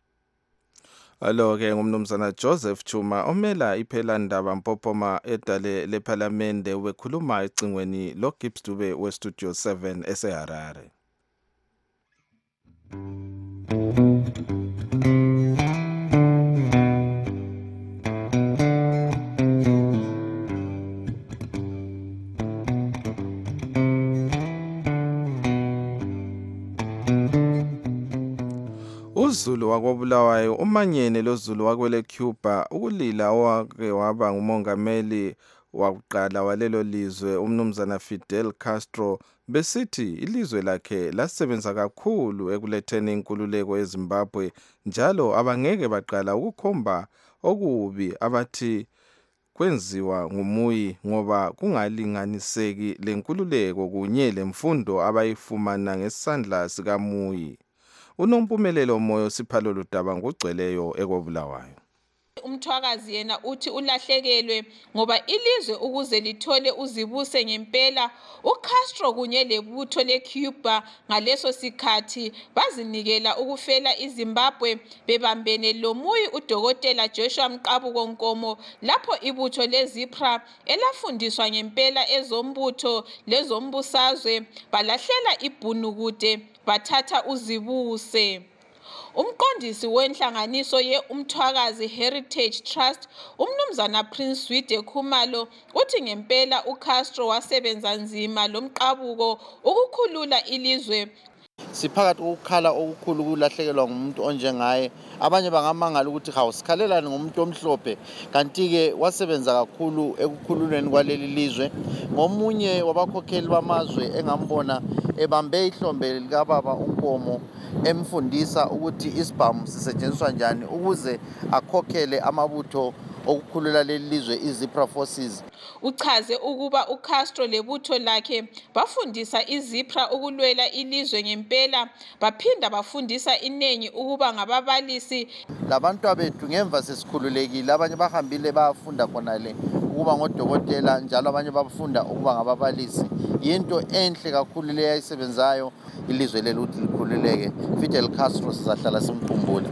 Alo-ke ngumnumzana Joseph Chuma omela iPhelandaba Mpophoma edale leParliamente wekhuluma ecingweni loGibbs Dube weStudio seven eseHarare. uZulu wakobulawayo umanyene loZulu wakwele Cuba ukulila owake waba ngumongameli wakuqala walelo lizwe umnumzana Fidel Castro besithi ilizwe lakhe lasebenza kakhulu ekuletheni inkululeko eZimbabwe njalo abangeke baqala ukukhomba okubi abathi kwenziwa ngumuyi ngoba kungalinganiseki lenkululeko kunye lemfundo abayifumana ngesandla sikamuyi. Unompumelelo Moyo Siphalelo Ludaba ngogcweleyo ekobulawayo. Umthwakazi yena uthi ulahlekelwe ngoba ilizwe ukuze lithole uzibuse ngempela uCastro kunye lebutho leCuba ngaleso sikhathi bazinikela ukufela iZimbabwe bebambene lomuyi uDokotela Joshua Mqabuko Nkomo lapho ibutho leZIPRA elafundiswa ngempela ezombutho lezombusazwe balahlela ibhunukude bathatha uzibuse. Umqondisi wenhlanganiso ye Umthwakazi Heritage Trust umnumzana Prince Wide Khumalo uthi ngempela uCastro wasebenza nzima lomqabuko ukukhulula ilizwe. siphakathi kokukhala okukhulu kulahlekelwa ngumuntu onjengaye. Abanye bangamangala ukuthi hawu sikhalelani ngomuntu omhlophe, kanti-ke wasebenza kakhulu ekukhululweni kwaleli lizwe. Ngomunye wabakhokheli bamazwe engambona ebambe ihlombe likababa uNkomo emfundisa ukuthi isibhamu sisetshenziswa njani ukuze akhokhele amabutho okukhulula leli lizwe iZipra Forces. Uchaze ukuba uCastro lebutho lakhe bafundisa iZipra ukulwela ilizwe ngempela, baphinda bafundisa inengi ukuba ngababalisi. Labantu abethu ngemva sesikhululekile, abanye bahambile bayafunda khonale ukuba ngodokotela, njalo abanye bafunda ukuba ngababalisi. Yinto enhle kakhulu le yayisebenzayo ilizwe leli ukuthi likhululeke. Fidel Castro sizahlala simkhumbula.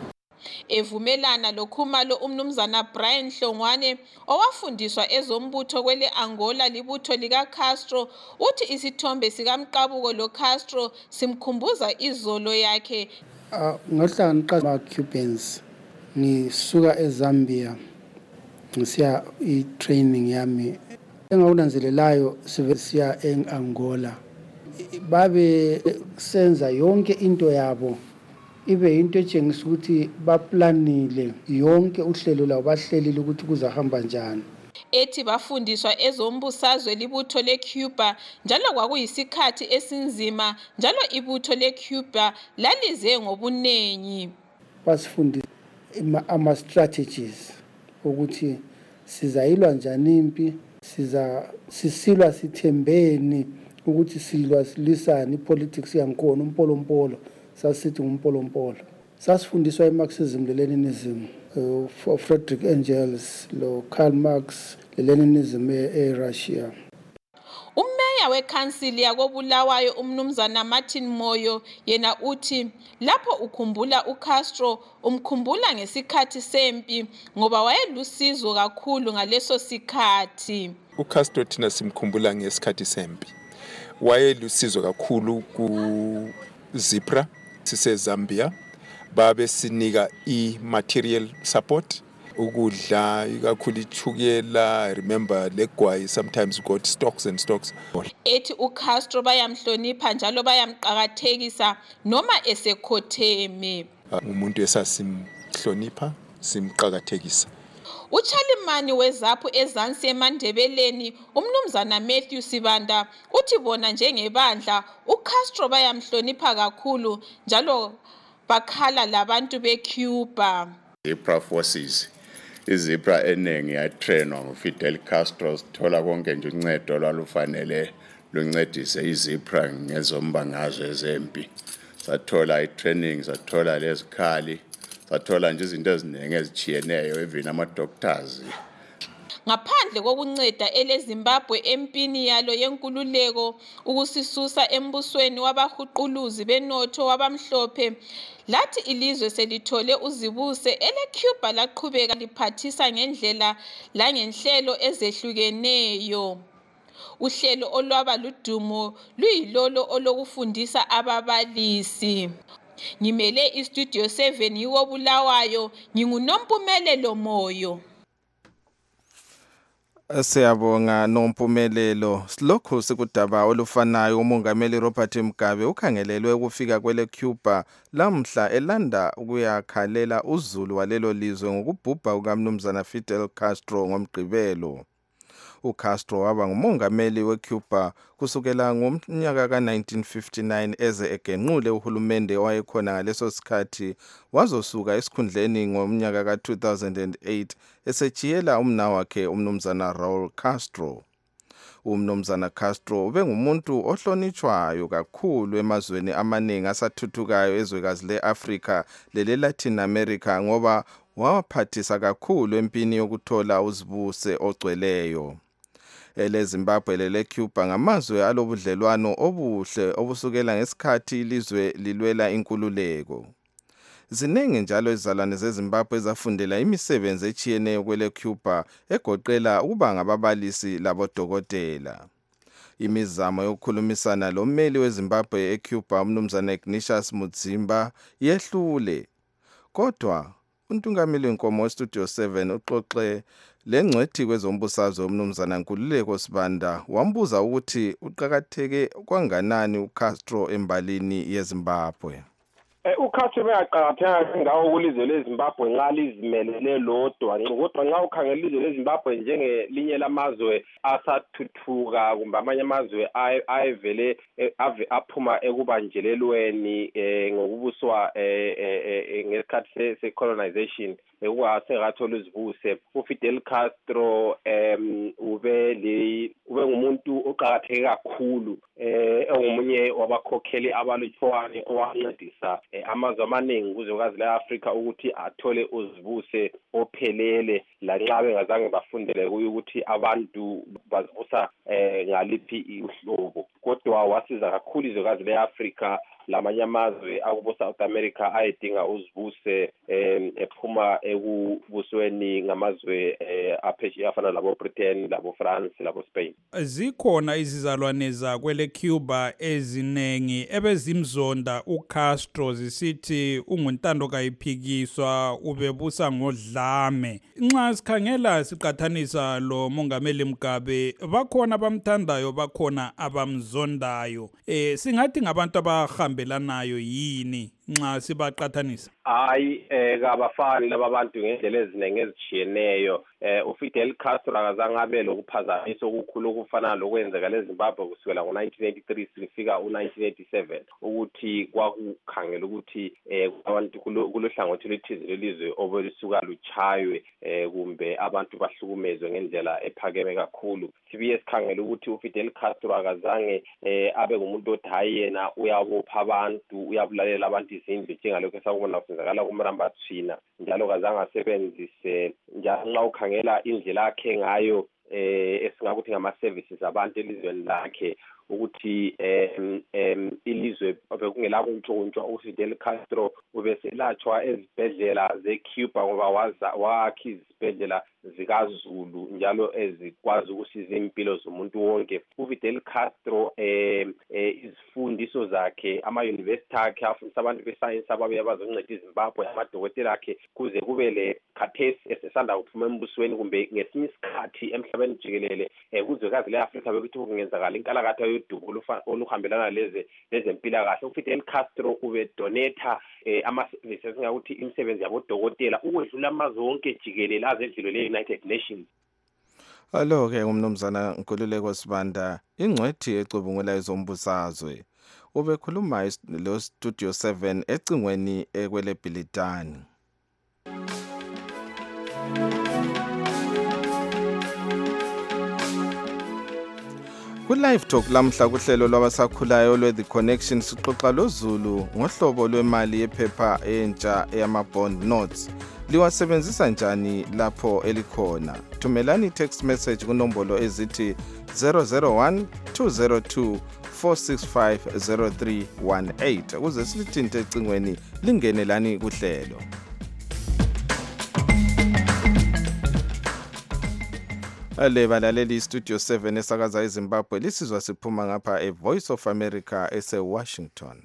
Evumelana lokhumalo umnumzana Brian Hlongwane owafundiswa ezombutho kwele Angola libutho lika Castro, uthi isithombe sikamqabuko lo Castro simkhumbuza izolo yakhe. Ngohlanga ngiqala Cubans ngisuka eZambia ngisiya i-training yami engawunanzelelayo siya eAngola, babe senza yonke into yabo ibe into etshengisa ukuthi baplanile yonke uhlelo labo, bahlelile ukuthi kuzahamba njani. Ethi bafundiswa ezombusazwe libutho leCuba njalo kwakuyisikhathi esinzima, njalo ibutho leCuba lalize ngobunengi. Basifundisa ama strategies ukuthi sizayilwa njani impi, siza sisilwa sithembeni ukuthi silwa silisani, politics yankona umpolompolo sasithi ngumpolompolo. Sasifundiswa iMarxism leLeninism, uh, Friedrich Engels lo Karl Marx leLeninism eRussia. Umeya weCouncil yakobulawayo umnumzana Martin Moyo yena uthi lapho ukhumbula uCastro umkhumbula ngesikhathi sempi ngoba wayelusizo kakhulu ngaleso sikhathi. uCastro thina simkhumbula ngesikhathi sempi, wayelusizo kakhulu ku Zipra siseZambia, babe sinika i-material support, ukudla ikakhulu ichukela, remember legwayi sometimes got stocks and stocks. Ethi uCastro bayamhlonipha njalo bayamqakathekisa noma esekhotheme. Umuntu esasimhlonipha simqakathekisa. Uchalimani wezaphu ezansi eMandebeleni umnumzana Matthew Sibanda uthi bona njengebandla uCastro bayamhlonipha kakhulu njalo bakhala labantu beCuba. Zipra Forces, iZipra enengi yatrainwa nguFidel Castro, sithola konke nje uncedo lwalufanele luncedise iZipra ngezombangazwe zempi. Sathola itraining, sathola lezikhali, sathola nje izinto eziningi ezichiyeneyo, even ama-doctors. Ngaphandle kokunceda eleZimbabwe empini yalo yenkululeko ukusisusa embusweni wabahuquluzi benotho wabamhlophe, lathi ilizwe selithole uzibuse eleCuba laqhubeka liphathisa ngendlela langenhlelo ezehlukeneyo. Uhlelo olwaba ludumo luyilolo olokufundisa ababalisi. Ngimele iStudio seven yiwobulawayo, nginguNompumelelo Moyo. Siyabonga Nompumelelo. Silokhu sikudaba olufanayo, umongameli Robert Mugabe ukhangelelwe ukufika kwele Cuba lamhla elanda ukuyakhalela uzulu walelo lizwe ngokubhubha kukamnumzana Fidel Castro ngomgqibelo. uCastro waba ngumongameli weCuba kusukela ngomnyaka ka nineteen fifty-nine eze egenqule uhulumende owayekhona ngaleso sikhathi, wazosuka esikhundleni ngomnyaka ka two thousand eight esejiyela umnawakhe umnumzana Raul Castro. Umnumzana Castro ubengumuntu ohlonitshwayo kakhulu emazweni amaningi asathuthukayo ezwekazi leAfrika leleLatin America ngoba wawaphathisa kakhulu empini yokuthola uzibuse ogcweleyo. eleZimbabwe leleCuba ngamazwe alobudlelwano obuhle obusukela ngesikhathi ilizwe lilwela inkululeko. Ziningi njalo izalwane zeZimbabwe ezafundela imisebenzi echiyeneyo kweleCuba egoqela ukuba ngababalisi labodokotela. Imizamo yokukhulumisana lommeli weZimbabwe eCuba umnumzana Ignatius Mudzimba yehlule. Kodwa uNtungameli Nkomo weStudio seven uxoxe Lengcwethi kwezombusazwe umnumzana Nkululeko Sibanda wambuza ukuthi uqhakatheke kwanganani uCastro embalini yeZimbabwe. uCastro beyaqakatheka ngawo kulizwe leZimbabwe nxa lizimelele lodwa kodwa nxa ukhangela ilizwe leZimbabwe njengelinye lamazwe asathuthuka kumbe amanye amazwe ayevele aphuma ekubanjelelweni ngokubuswa ngesikhathi se-colonization ekuwasengathola izibuse uFidel Castro um ube ube ngumuntu oqakatheke kakhulu eh engomunye wabakhokheli abalutshwane owancedisa amazwe amaningi kuzwekazi le-Afrika ukuthi athole uzibuse ophelele lanxa bengazange bafundele kuyo ukuthi abantu bazibusa eh ngaliphi uhlobo kodwa wasiza kakhulu izwekazi le-Afrika lamanye amazwe akubo South America ayedinga uzibuse eh ephuma ekubusweni ngamazwe eh aphesheya afana labo Britain labo France labo Spain. Zikhona izizalwane zakwele Cuba ezinengi ebezimzonda uCastro zisithi unguntando kayiphikiswa ubebusa ngodlame. Nxa sikhangela siqathanisa lo mongameli Mugabe bakhona abamthandayo bakhona abamzondayo. Eh singathi ngabantu abahambelanayo yini nxa sibaqathanisa? Hayi eh kabafani laba bantu ngendlela ezinenge ezitshiyeneyo. Eh uFidel Castro akazange abe lokuphazamisa okukhulu okufana lokwenzeka leZimbabwe kusukela ngo nineteen eighty-three sifika u nineteen eighty-seven ukuthi kwakukhangela ukuthi eh abantu kulohlangothi lwethize lelizwe obelisuka luchaywe eh kumbe abantu bahlukumezwe ngendlela ephakeme kakhulu. Sibiye sikhangela ukuthi uFidel Castro akazange eh abe ngumuntu othi hayi yena uyabopha abantu uyabulalela abantu izindlu njengalokho esakubona kusenzakala kuMrambathina njalo kazange asebenzise njalo nxa ukhangela indlela yakhe ngayo eh esingakuthi ngama services abantu elizweni lakhe ukuthi em em ilizwe bekungela kuntshontshwa uFidel Castro ubeselatshwa ezibhedlela zeCuba ngoba waza wakhi izibhedlela zikaZulu njalo ezikwazi ukusiza impilo zomuntu wonke. uFidel Castro eh izifundiso zakhe ama university akhe afundisa abantu bescience ababe abazonceda iZimbabwe amadokotela akhe kuze kube le khathesi esesanda kuphuma embusweni kumbe ngesinye isikhathi emhlabeni jikelele kuzwekazi leAfrika bekuthi kungenzakala inkalakatha yodubo oluhambelana leze lezempilakahle. uFidel Castro ube donata ama services ngakuthi imisebenzi yabodokotela ukwedlula amazwe onke jikelele azedlule le United Nations. Alo ke umnumzana Nkululeko Sibanda ingcwethi ecubungula izombusazwe ubekhuluma lo Studio seven ecingweni ekwele Bhilitani. Ku live talk lamhla kuhlelo lwabasakhulayo lwe The Connection sixoxa loZulu ngohlobo lwemali yephepha entsha eyama bond notes. Liwasebenzisa njani lapho elikhona? Thumelani text message kunombolo ezithi zero zero one two zero two four six five zero three one eight ukuze silithinte ecingweni lingenelani kuhlelo. Ale balaleli Studio seven esakaza eZimbabwe lisizwa siphuma ngapha e Voice of America ese Washington.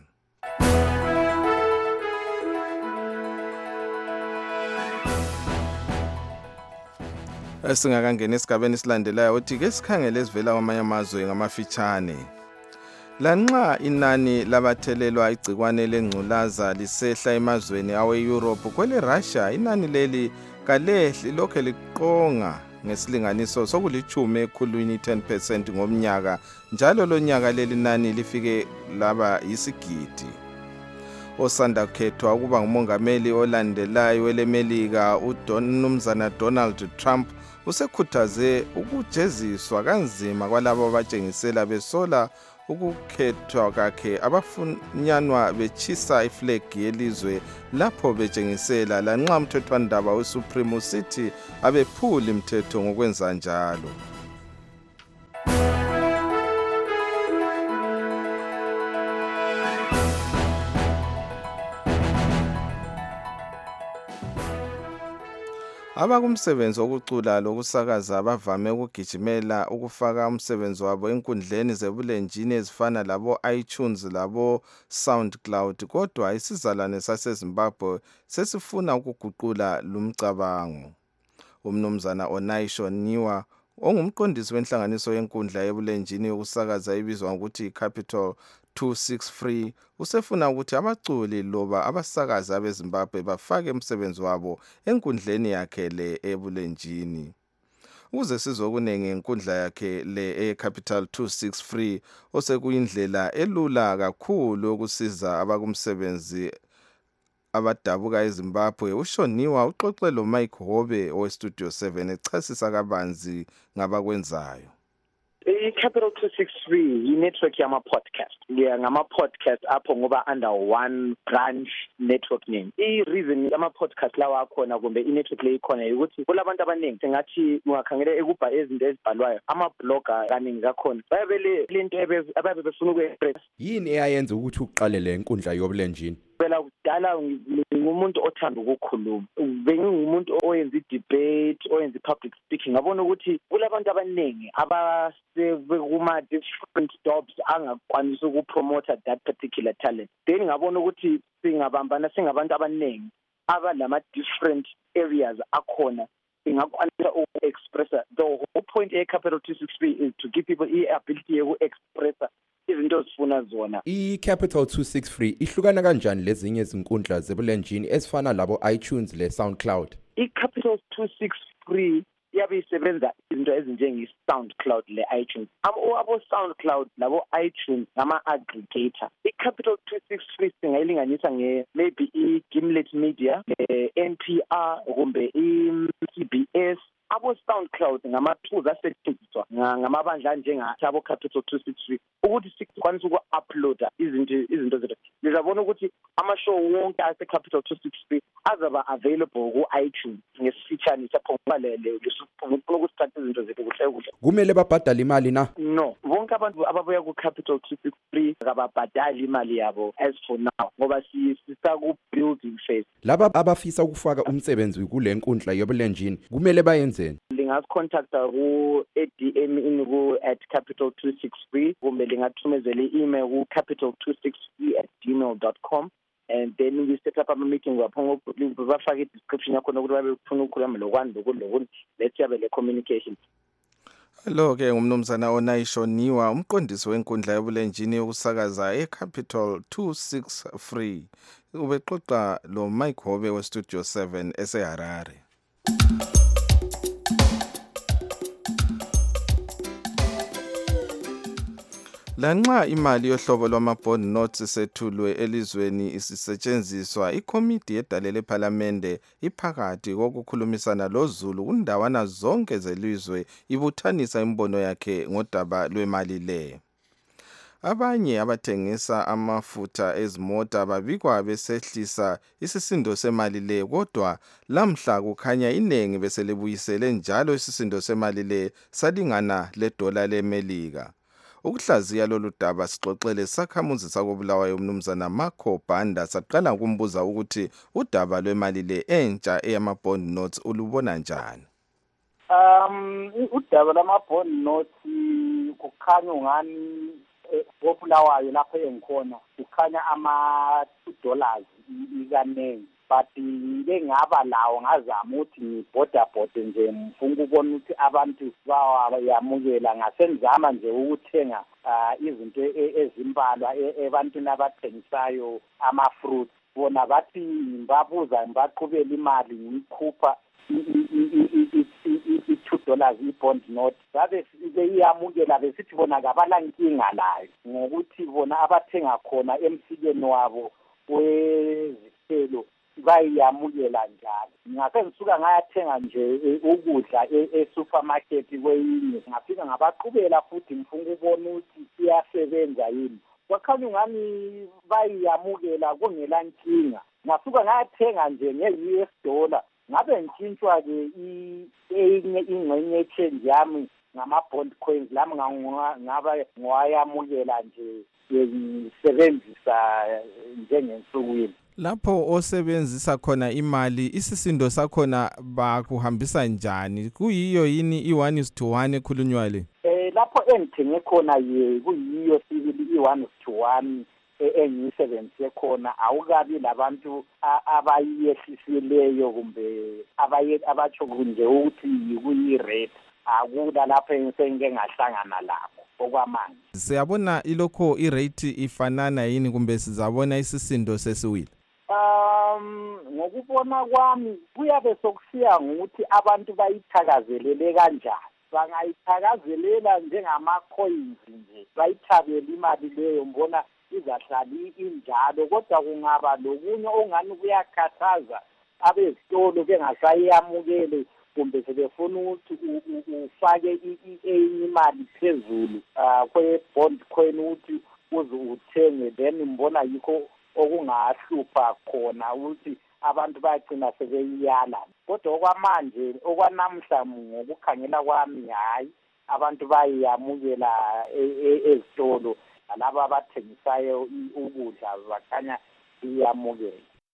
Esingakangena esigabeni silandelayo uthi ke sikhangele sivela kwamanye amazwe ngamafitshane. Lanxa inani labathelelwa igcikwane lengculaza lisehla emazweni awe Europe kwele Russia inani leli kalehli lokho liqonga ngesilinganiso sokulichume ekhulwini ten percent ngomnyaka njalo lo nyaka leli nani lifike laba yisigidi. Osanda kukhethwa ukuba ngumongameli olandelayo welemelika uMnumzana Donald Trump usekhuthaze ukujeziswa kanzima kwalabo abatshengisela besola ukukhethwa kwakhe abafunyanwa bechisa iflag yelizwe lapho betshengisela lanxa umthethwandaba weSupreme usithi abephuli imithetho ngokwenza njalo. Abakumsebenzi wokucula lokusakaza abavame ukugijimela ukufaka umsebenzi wabo enkundleni zebulenjini ezifana labo iTunes labo SoundCloud kodwa isizalwane saseZimbabwe sesifuna ukuguqula lumcabango. umnumzana Onaisho Niwa ongumqondisi wenhlanganiso yenkundla yebulenjini yokusakaza ibizwa ngokuthi Capital two sixty-three usefuna ukuthi abaculi loba abasakazi abeZimbabwe bafake umsebenzi wabo enkundleni yakhe le ebulenjini. Ukuze sizokunenge inkundla yakhe le eCapital two sixty-three osekuyindlela elula kakhulu ukusiza abakumsebenzi abadabuka eZimbabwe, uShoniwa uxoxe lo Mike Hobe we Studio seven echasisa kabanzi ngabakwenzayo. I-Capital two sixty-three yi-network yama-podcast. Yeah, ngama-podcast apho ngoba under one branch network name. I-reason ama-podcast lawa akhona kumbe i-network le ikhona ukuthi kulabantu abaningi sengathi ungakhangela ekubha izinto ezibhalwayo ama-blogger kaningi kakhona bayabe lento ababe befuna uku-express. Yini eyayenza ukuthi uqale le nkundla yobulenjini? Phela kudala ngumuntu othanda ukukhuluma. Bengingumuntu oyenza i-debate, oyenza i-public speaking. Ngabona ukuthi kulabantu abaningi abasebekuma different jobs angakwanisa ukupromote that particular talent. Then ngabona ukuthi singabambana singabantu abaningi abalama different areas akhona ingakwanisa uku-expressa. The whole point e-Capital two sixty-three is to give people the ability yoku-expressa izinto zifuna zona. I-Capital two sixty-three ihlukana kanjani lezinye izinkundla zebulenjini ezifana labo iTunes le SoundCloud? I-Capital two sixty-three yabe isebenza izinto ezinjenge-SoundCloud le iTunes. Abo SoundCloud labo iTunes ngama-aggregator. I-Capital two sixty-three singayilinganisa nge maybe i-Gimlet Media, N P R kumbe i-C B S. Abo SoundCloud ngama-tools asetshenziswa ngamabandla njengathi abo Capital two sixty-three ukuthi sikwanise uku-uploada izinto izinto zethu. Ngizabona ukuthi ama-show wonke ase-Capital two sixty-three azaba available ku-iTunes ngesifitshane saphomalele ukusithatha izinto zethu kuhle kuhle. Kumele babhadale imali na? No, bonke abantu ababuya ku-Capital two sixty-three kababhadali imali yabo as for now ngoba sisaku-building phase. Laba abafisa ukufaka umsebenzi kule nkundla yobulenjini kumele bayenze. Lingascontacta ku-A D M in ku at capital two sixty-three kumbe lingathumezela i-email ku capital two sixty-three at gmail dot com and then we set up a meeting lapho bafake i-description yakho nokuthi babe ufuna ukukhuluma lokwani lokuthi let's have a communication. Lo ke ngumnumzana Onaisho Niwa umqondisi wenkundla yobulenjini yokusakaza eCapital two sixty-three ubexoxa lo Mike Hobe we Studio seven eseHarare. Lanxa imali yohlobo lwama-bond notes isethulwe elizweni isisetshenziswa, ikomiti yedale lephalamende iphakathi kokukhulumisana loZulu kundawana zonke zelizwe ibuthanisa imbono yakhe ngodaba lwemali le. Abanye abathengisa amafutha ezimota babikwa besehlisa isisindo semali le, kodwa lamhla kukhanya inengi beselibuyisele njalo isisindo semali le salingana ledola leMelika. Ukuhlaziya lolu daba sixoxele sakhamuzi sakobulawayo umnumzana Marco Banda saqala ukumbuza ukuthi udaba lwemali le entsha eyama-bond notes ulubona njani. Um udaba lama-bond notes kukhanya ungani obulawayo lapho engikhona kukhanya ama two dollars ikanengi but ngengaba lawo ngazama ukuthi ngibhodabhode nje ngifuna ukubona ukuthi abantu bayamukela ngasenzama nje ukuthenga izinto ezimbalwa ebantwini abathengisayo ama-fruits bona bathi ngibabuza ngibaqhubela imali ngiyikhupha i-two dollars i-bond note babe beyamukela besithi bona kabalankinga layo ngokuthi bona abathenga khona emsikeni wabo wezithelo bayamukela njalo. Ngase ngisuka ngayathenga nje ukudla e-supermarket kweyinye ngafika ngabaqhubela futhi ngifuna ukubona ukuthi siyasebenza yini. Kwakhanya ngani bayamukela kungela nkinga. Ngasuka ngayathenga nje nge-U S dollar ngabe ngitshintshwa ke enye ingxenye change yami ngama-bond coins lami ngaba ngwayamukela nje ngisebenzisa njengensukwini. Lapho osebenzisa khona imali isisindo sakhona bakuhambisa njani? Kuyiyo yini i-one is to one ekhulunywa le? Eh lapho engithenge khona ye kuyiyo sibili i-one is to one engiyisebenzise khona awukabi labantu abayehlisileyo kumbe abatsho nje ukuthi kuyi-rate akula lapho engike ngahlangana lapho okwamanje. Siyabona ilokho i-rate ifanana yini kumbe sizabona isisindo sesiwile? Um ngokubona kwami kuyabe sokusiya ngokuthi abantu bayithakazelele kanjani. Bangayithakazelela njengama-coins nje bayithabele imali leyo mbona izahlali injalo, kodwa kungaba lokunye ongani kuyakhathaza abezitolo bengasayamukele kumbe sebefuna ukuthi ufake enye imali phezulu kwe-bond coin ukuthi uze uthenge, then mbona yikho okungahlupha khona ukuthi abantu bayagcina sebeyiyala. Kodwa okwamanje okwanamhla ngokukhangela kwami hayi abantu bayiyamukela ezitolo, laba abathengisayo ukudla bakhanya iyamukela.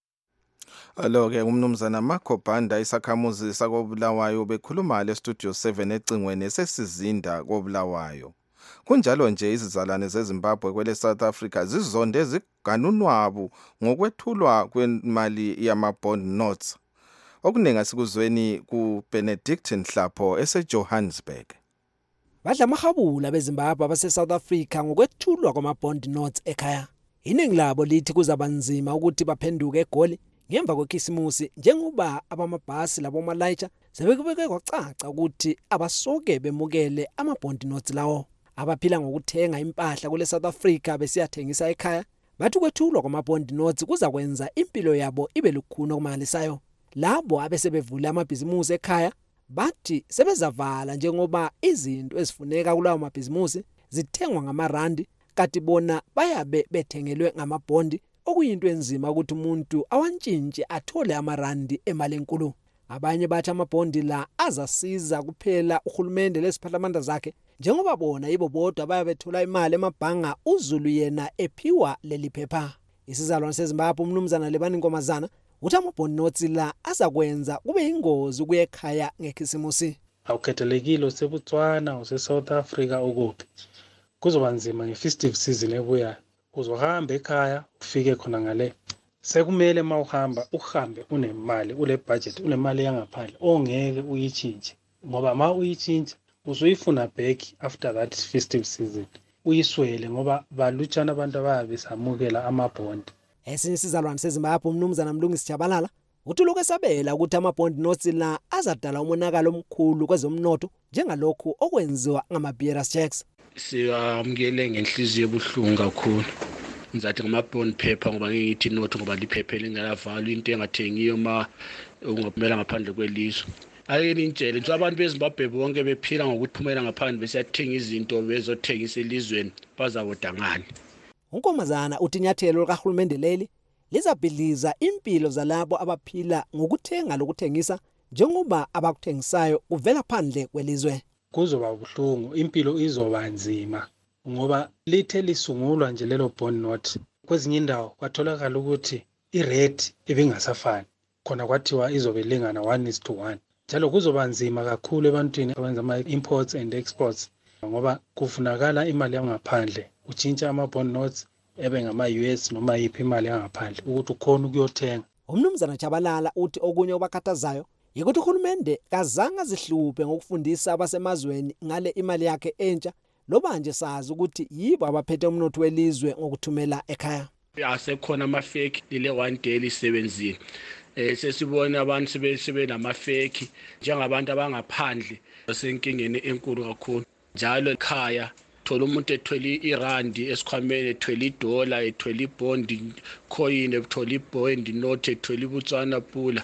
Alo-ke umnumzana Marco Banda isakhamuzi sakobulawayo bekhuluma le studio seven ecingweni esesizinda kobulawayo. Kunjalo nje izizalwane zeZimbabwe kwele South Africa zizonde ziganunwabu ngokwethulwa kwemali yama-bond notes. Okuningi asikuzweni ku Benedict Nhlapho eseJohannesburg. Badla mahabula beZimbabwe abase South Africa ngokwethulwa kwama-bond notes ekhaya. Iningi labo lithi kuzabanzima ukuthi baphenduke eGoli ngemva kwekhisimusi njengoba abamabhasi labo malayitsha sebekubeke kwacaca ukuthi abasoke bemukele ama-bond notes lawo. Abaphila ngokuthenga impahla kule South Africa besiyathengisa ekhaya bathi kwethulwa kwama-bond notes kuza kwenza impilo yabo ibe lukhuni okumangalisayo. Labo abesebevula amabhizimusi ekhaya bathi sebezavala njengoba izinto ezifuneka kulawo mabhizimusi zithengwa ngamarandi kanti bona bayabe bethengelwe ngamabhondi, okuyinto enzima ukuthi umuntu awantshintshi athole amarandi emali enkulu. Abanye bathi amabhondi la azasiza kuphela uhulumende lesiphathamandla zakhe njengoba bona yibo bodwa bayabethola imali emabhanga uZulu yena ephiwa leli phepha. Isizalwane seZimbabwe umnumzana Lebani Nkomazana uthi ama-bond notes la azakwenza kube ingozi ukuya ekhaya ngekhisimusi. Awukhethelekile useBotswana useSouth Africa ukuphi kuzoba nzima nge-festive season ebuyayo. Uzohamba ekhaya ufike khona ngale sekumele mawuhamba uhambe unemali ule budget unemali yangaphandle ongeke uyichinje, ngoba ma uyichinje uzuyifuna back after that festive season uyiswele ngoba balutshana abantu abayabe samukela ama-bond. Esinye isizalwane seZimbabwe umnumzana Mlungisi Jabalala uthi lokho esabela ukuthi ama-bond notes la azadala umonakalo omkhulu kwezomnotho njengalokhu okwenziwa ngama-bearers checks. Siyamukele ngenhliziyo ebuhlungu kakhulu. Ngizathi ngama-bond paper ngoba ngiyithi nothi ngoba liphepha lingalavalwa into engathengiyo ma ungaphumela ngaphandle kwelizwe. Ayini intshele nje abantu beZimbabwe bonke bephila ngokuphumela ngaphandle besiyathenga izinto bezothengisa elizweni bazawoda ngani. Unkomazana uthi inyathelo likahulumende leli lizabhidliza impilo zalabo abaphila ngokuthenga lokuthengisa njengoba abakuthengisayo kuvela phandle kwelizwe. Kuzoba ubuhlungu, impilo izoba nzima ngoba lithe lisungulwa nje lelo bond note kwezinye indawo kwatholakala ukuthi i-rate ibingasafani, khona kwathiwa izobe lingana one is to one. Njalo kuzoba nzima kakhulu ebantwini abenza ama-imports and exports ngoba kufunakala imali yangaphandle utshintsha ama-bond notes ebe ngama-U S noma yiphi imali yangaphandle ukuthi ukhona ukuyothenga. Umnumzana Jabalala uthi okunye obakhathazayo yikuthi uhulumende kazange zihluphe ngokufundisa abasemazweni ngale imali yakhe entsha, loba nje sazi ukuthi yibo abaphethe umnotho welizwe ngokuthumela ekhaya. Asekhona ama-fake lile one day lisebenzile. Eh sesibona abantu sebesebe nama-fake njengabantu abangaphandle basenkingeni enkulu kakhulu. Njalo ekhaya thola umuntu ethwele irandi esikhwameni, ethwele idola, ethwele ibond coin, ethwele ibond note, ethwele iBotswana pula,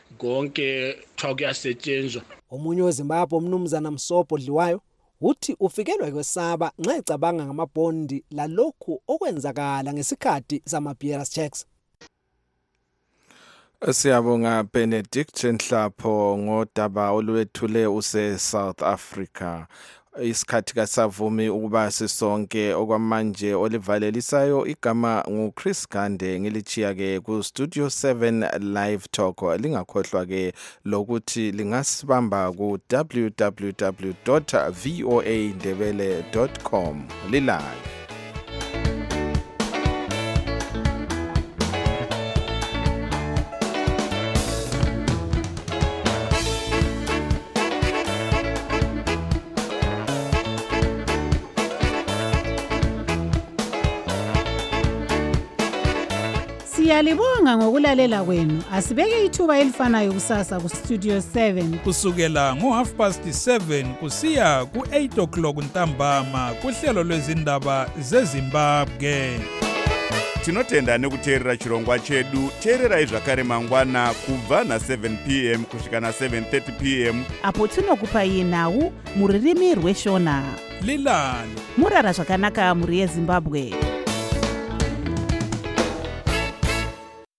konke thwa kuyasetshenzwa. Omunye weZimbabwe umnumzana Msopo Dliwayo uthi ufikelwa kwesaba nxa ecabanga ngamabhondi lalokhu okwenzakala ngesikhathi sama-bearers checks. Siyabonga Benedict Nhlapho ngodaba olwethule use South Africa. Isikhathi kasavumi ukuba sisonke okwamanje olivalelisayo igama nguChris Gande ngilichiya ke ku Studio seven Live Talk. Lingakhohlwa ke lokuthi lingasibamba ku w w w dot voa ndebele dot com lilayo. Siyalibonga ngokulalela kwenu. Asibeke ithuba elifanayo kusasa ku Studio seven. Kusukela ngo half past seven kusiya ku eight o'clock ntambama kuhlelo lwezindaba zeZimbabwe. Tinotenda nekuteerera chirongwa chedu. Teererai zvakare mangwana kubva na seven p m kusvika na seven thirty p m apo tinokupai nhau muririmi rweshona. Lilani Murara zvakanaka muri yeZimbabwe.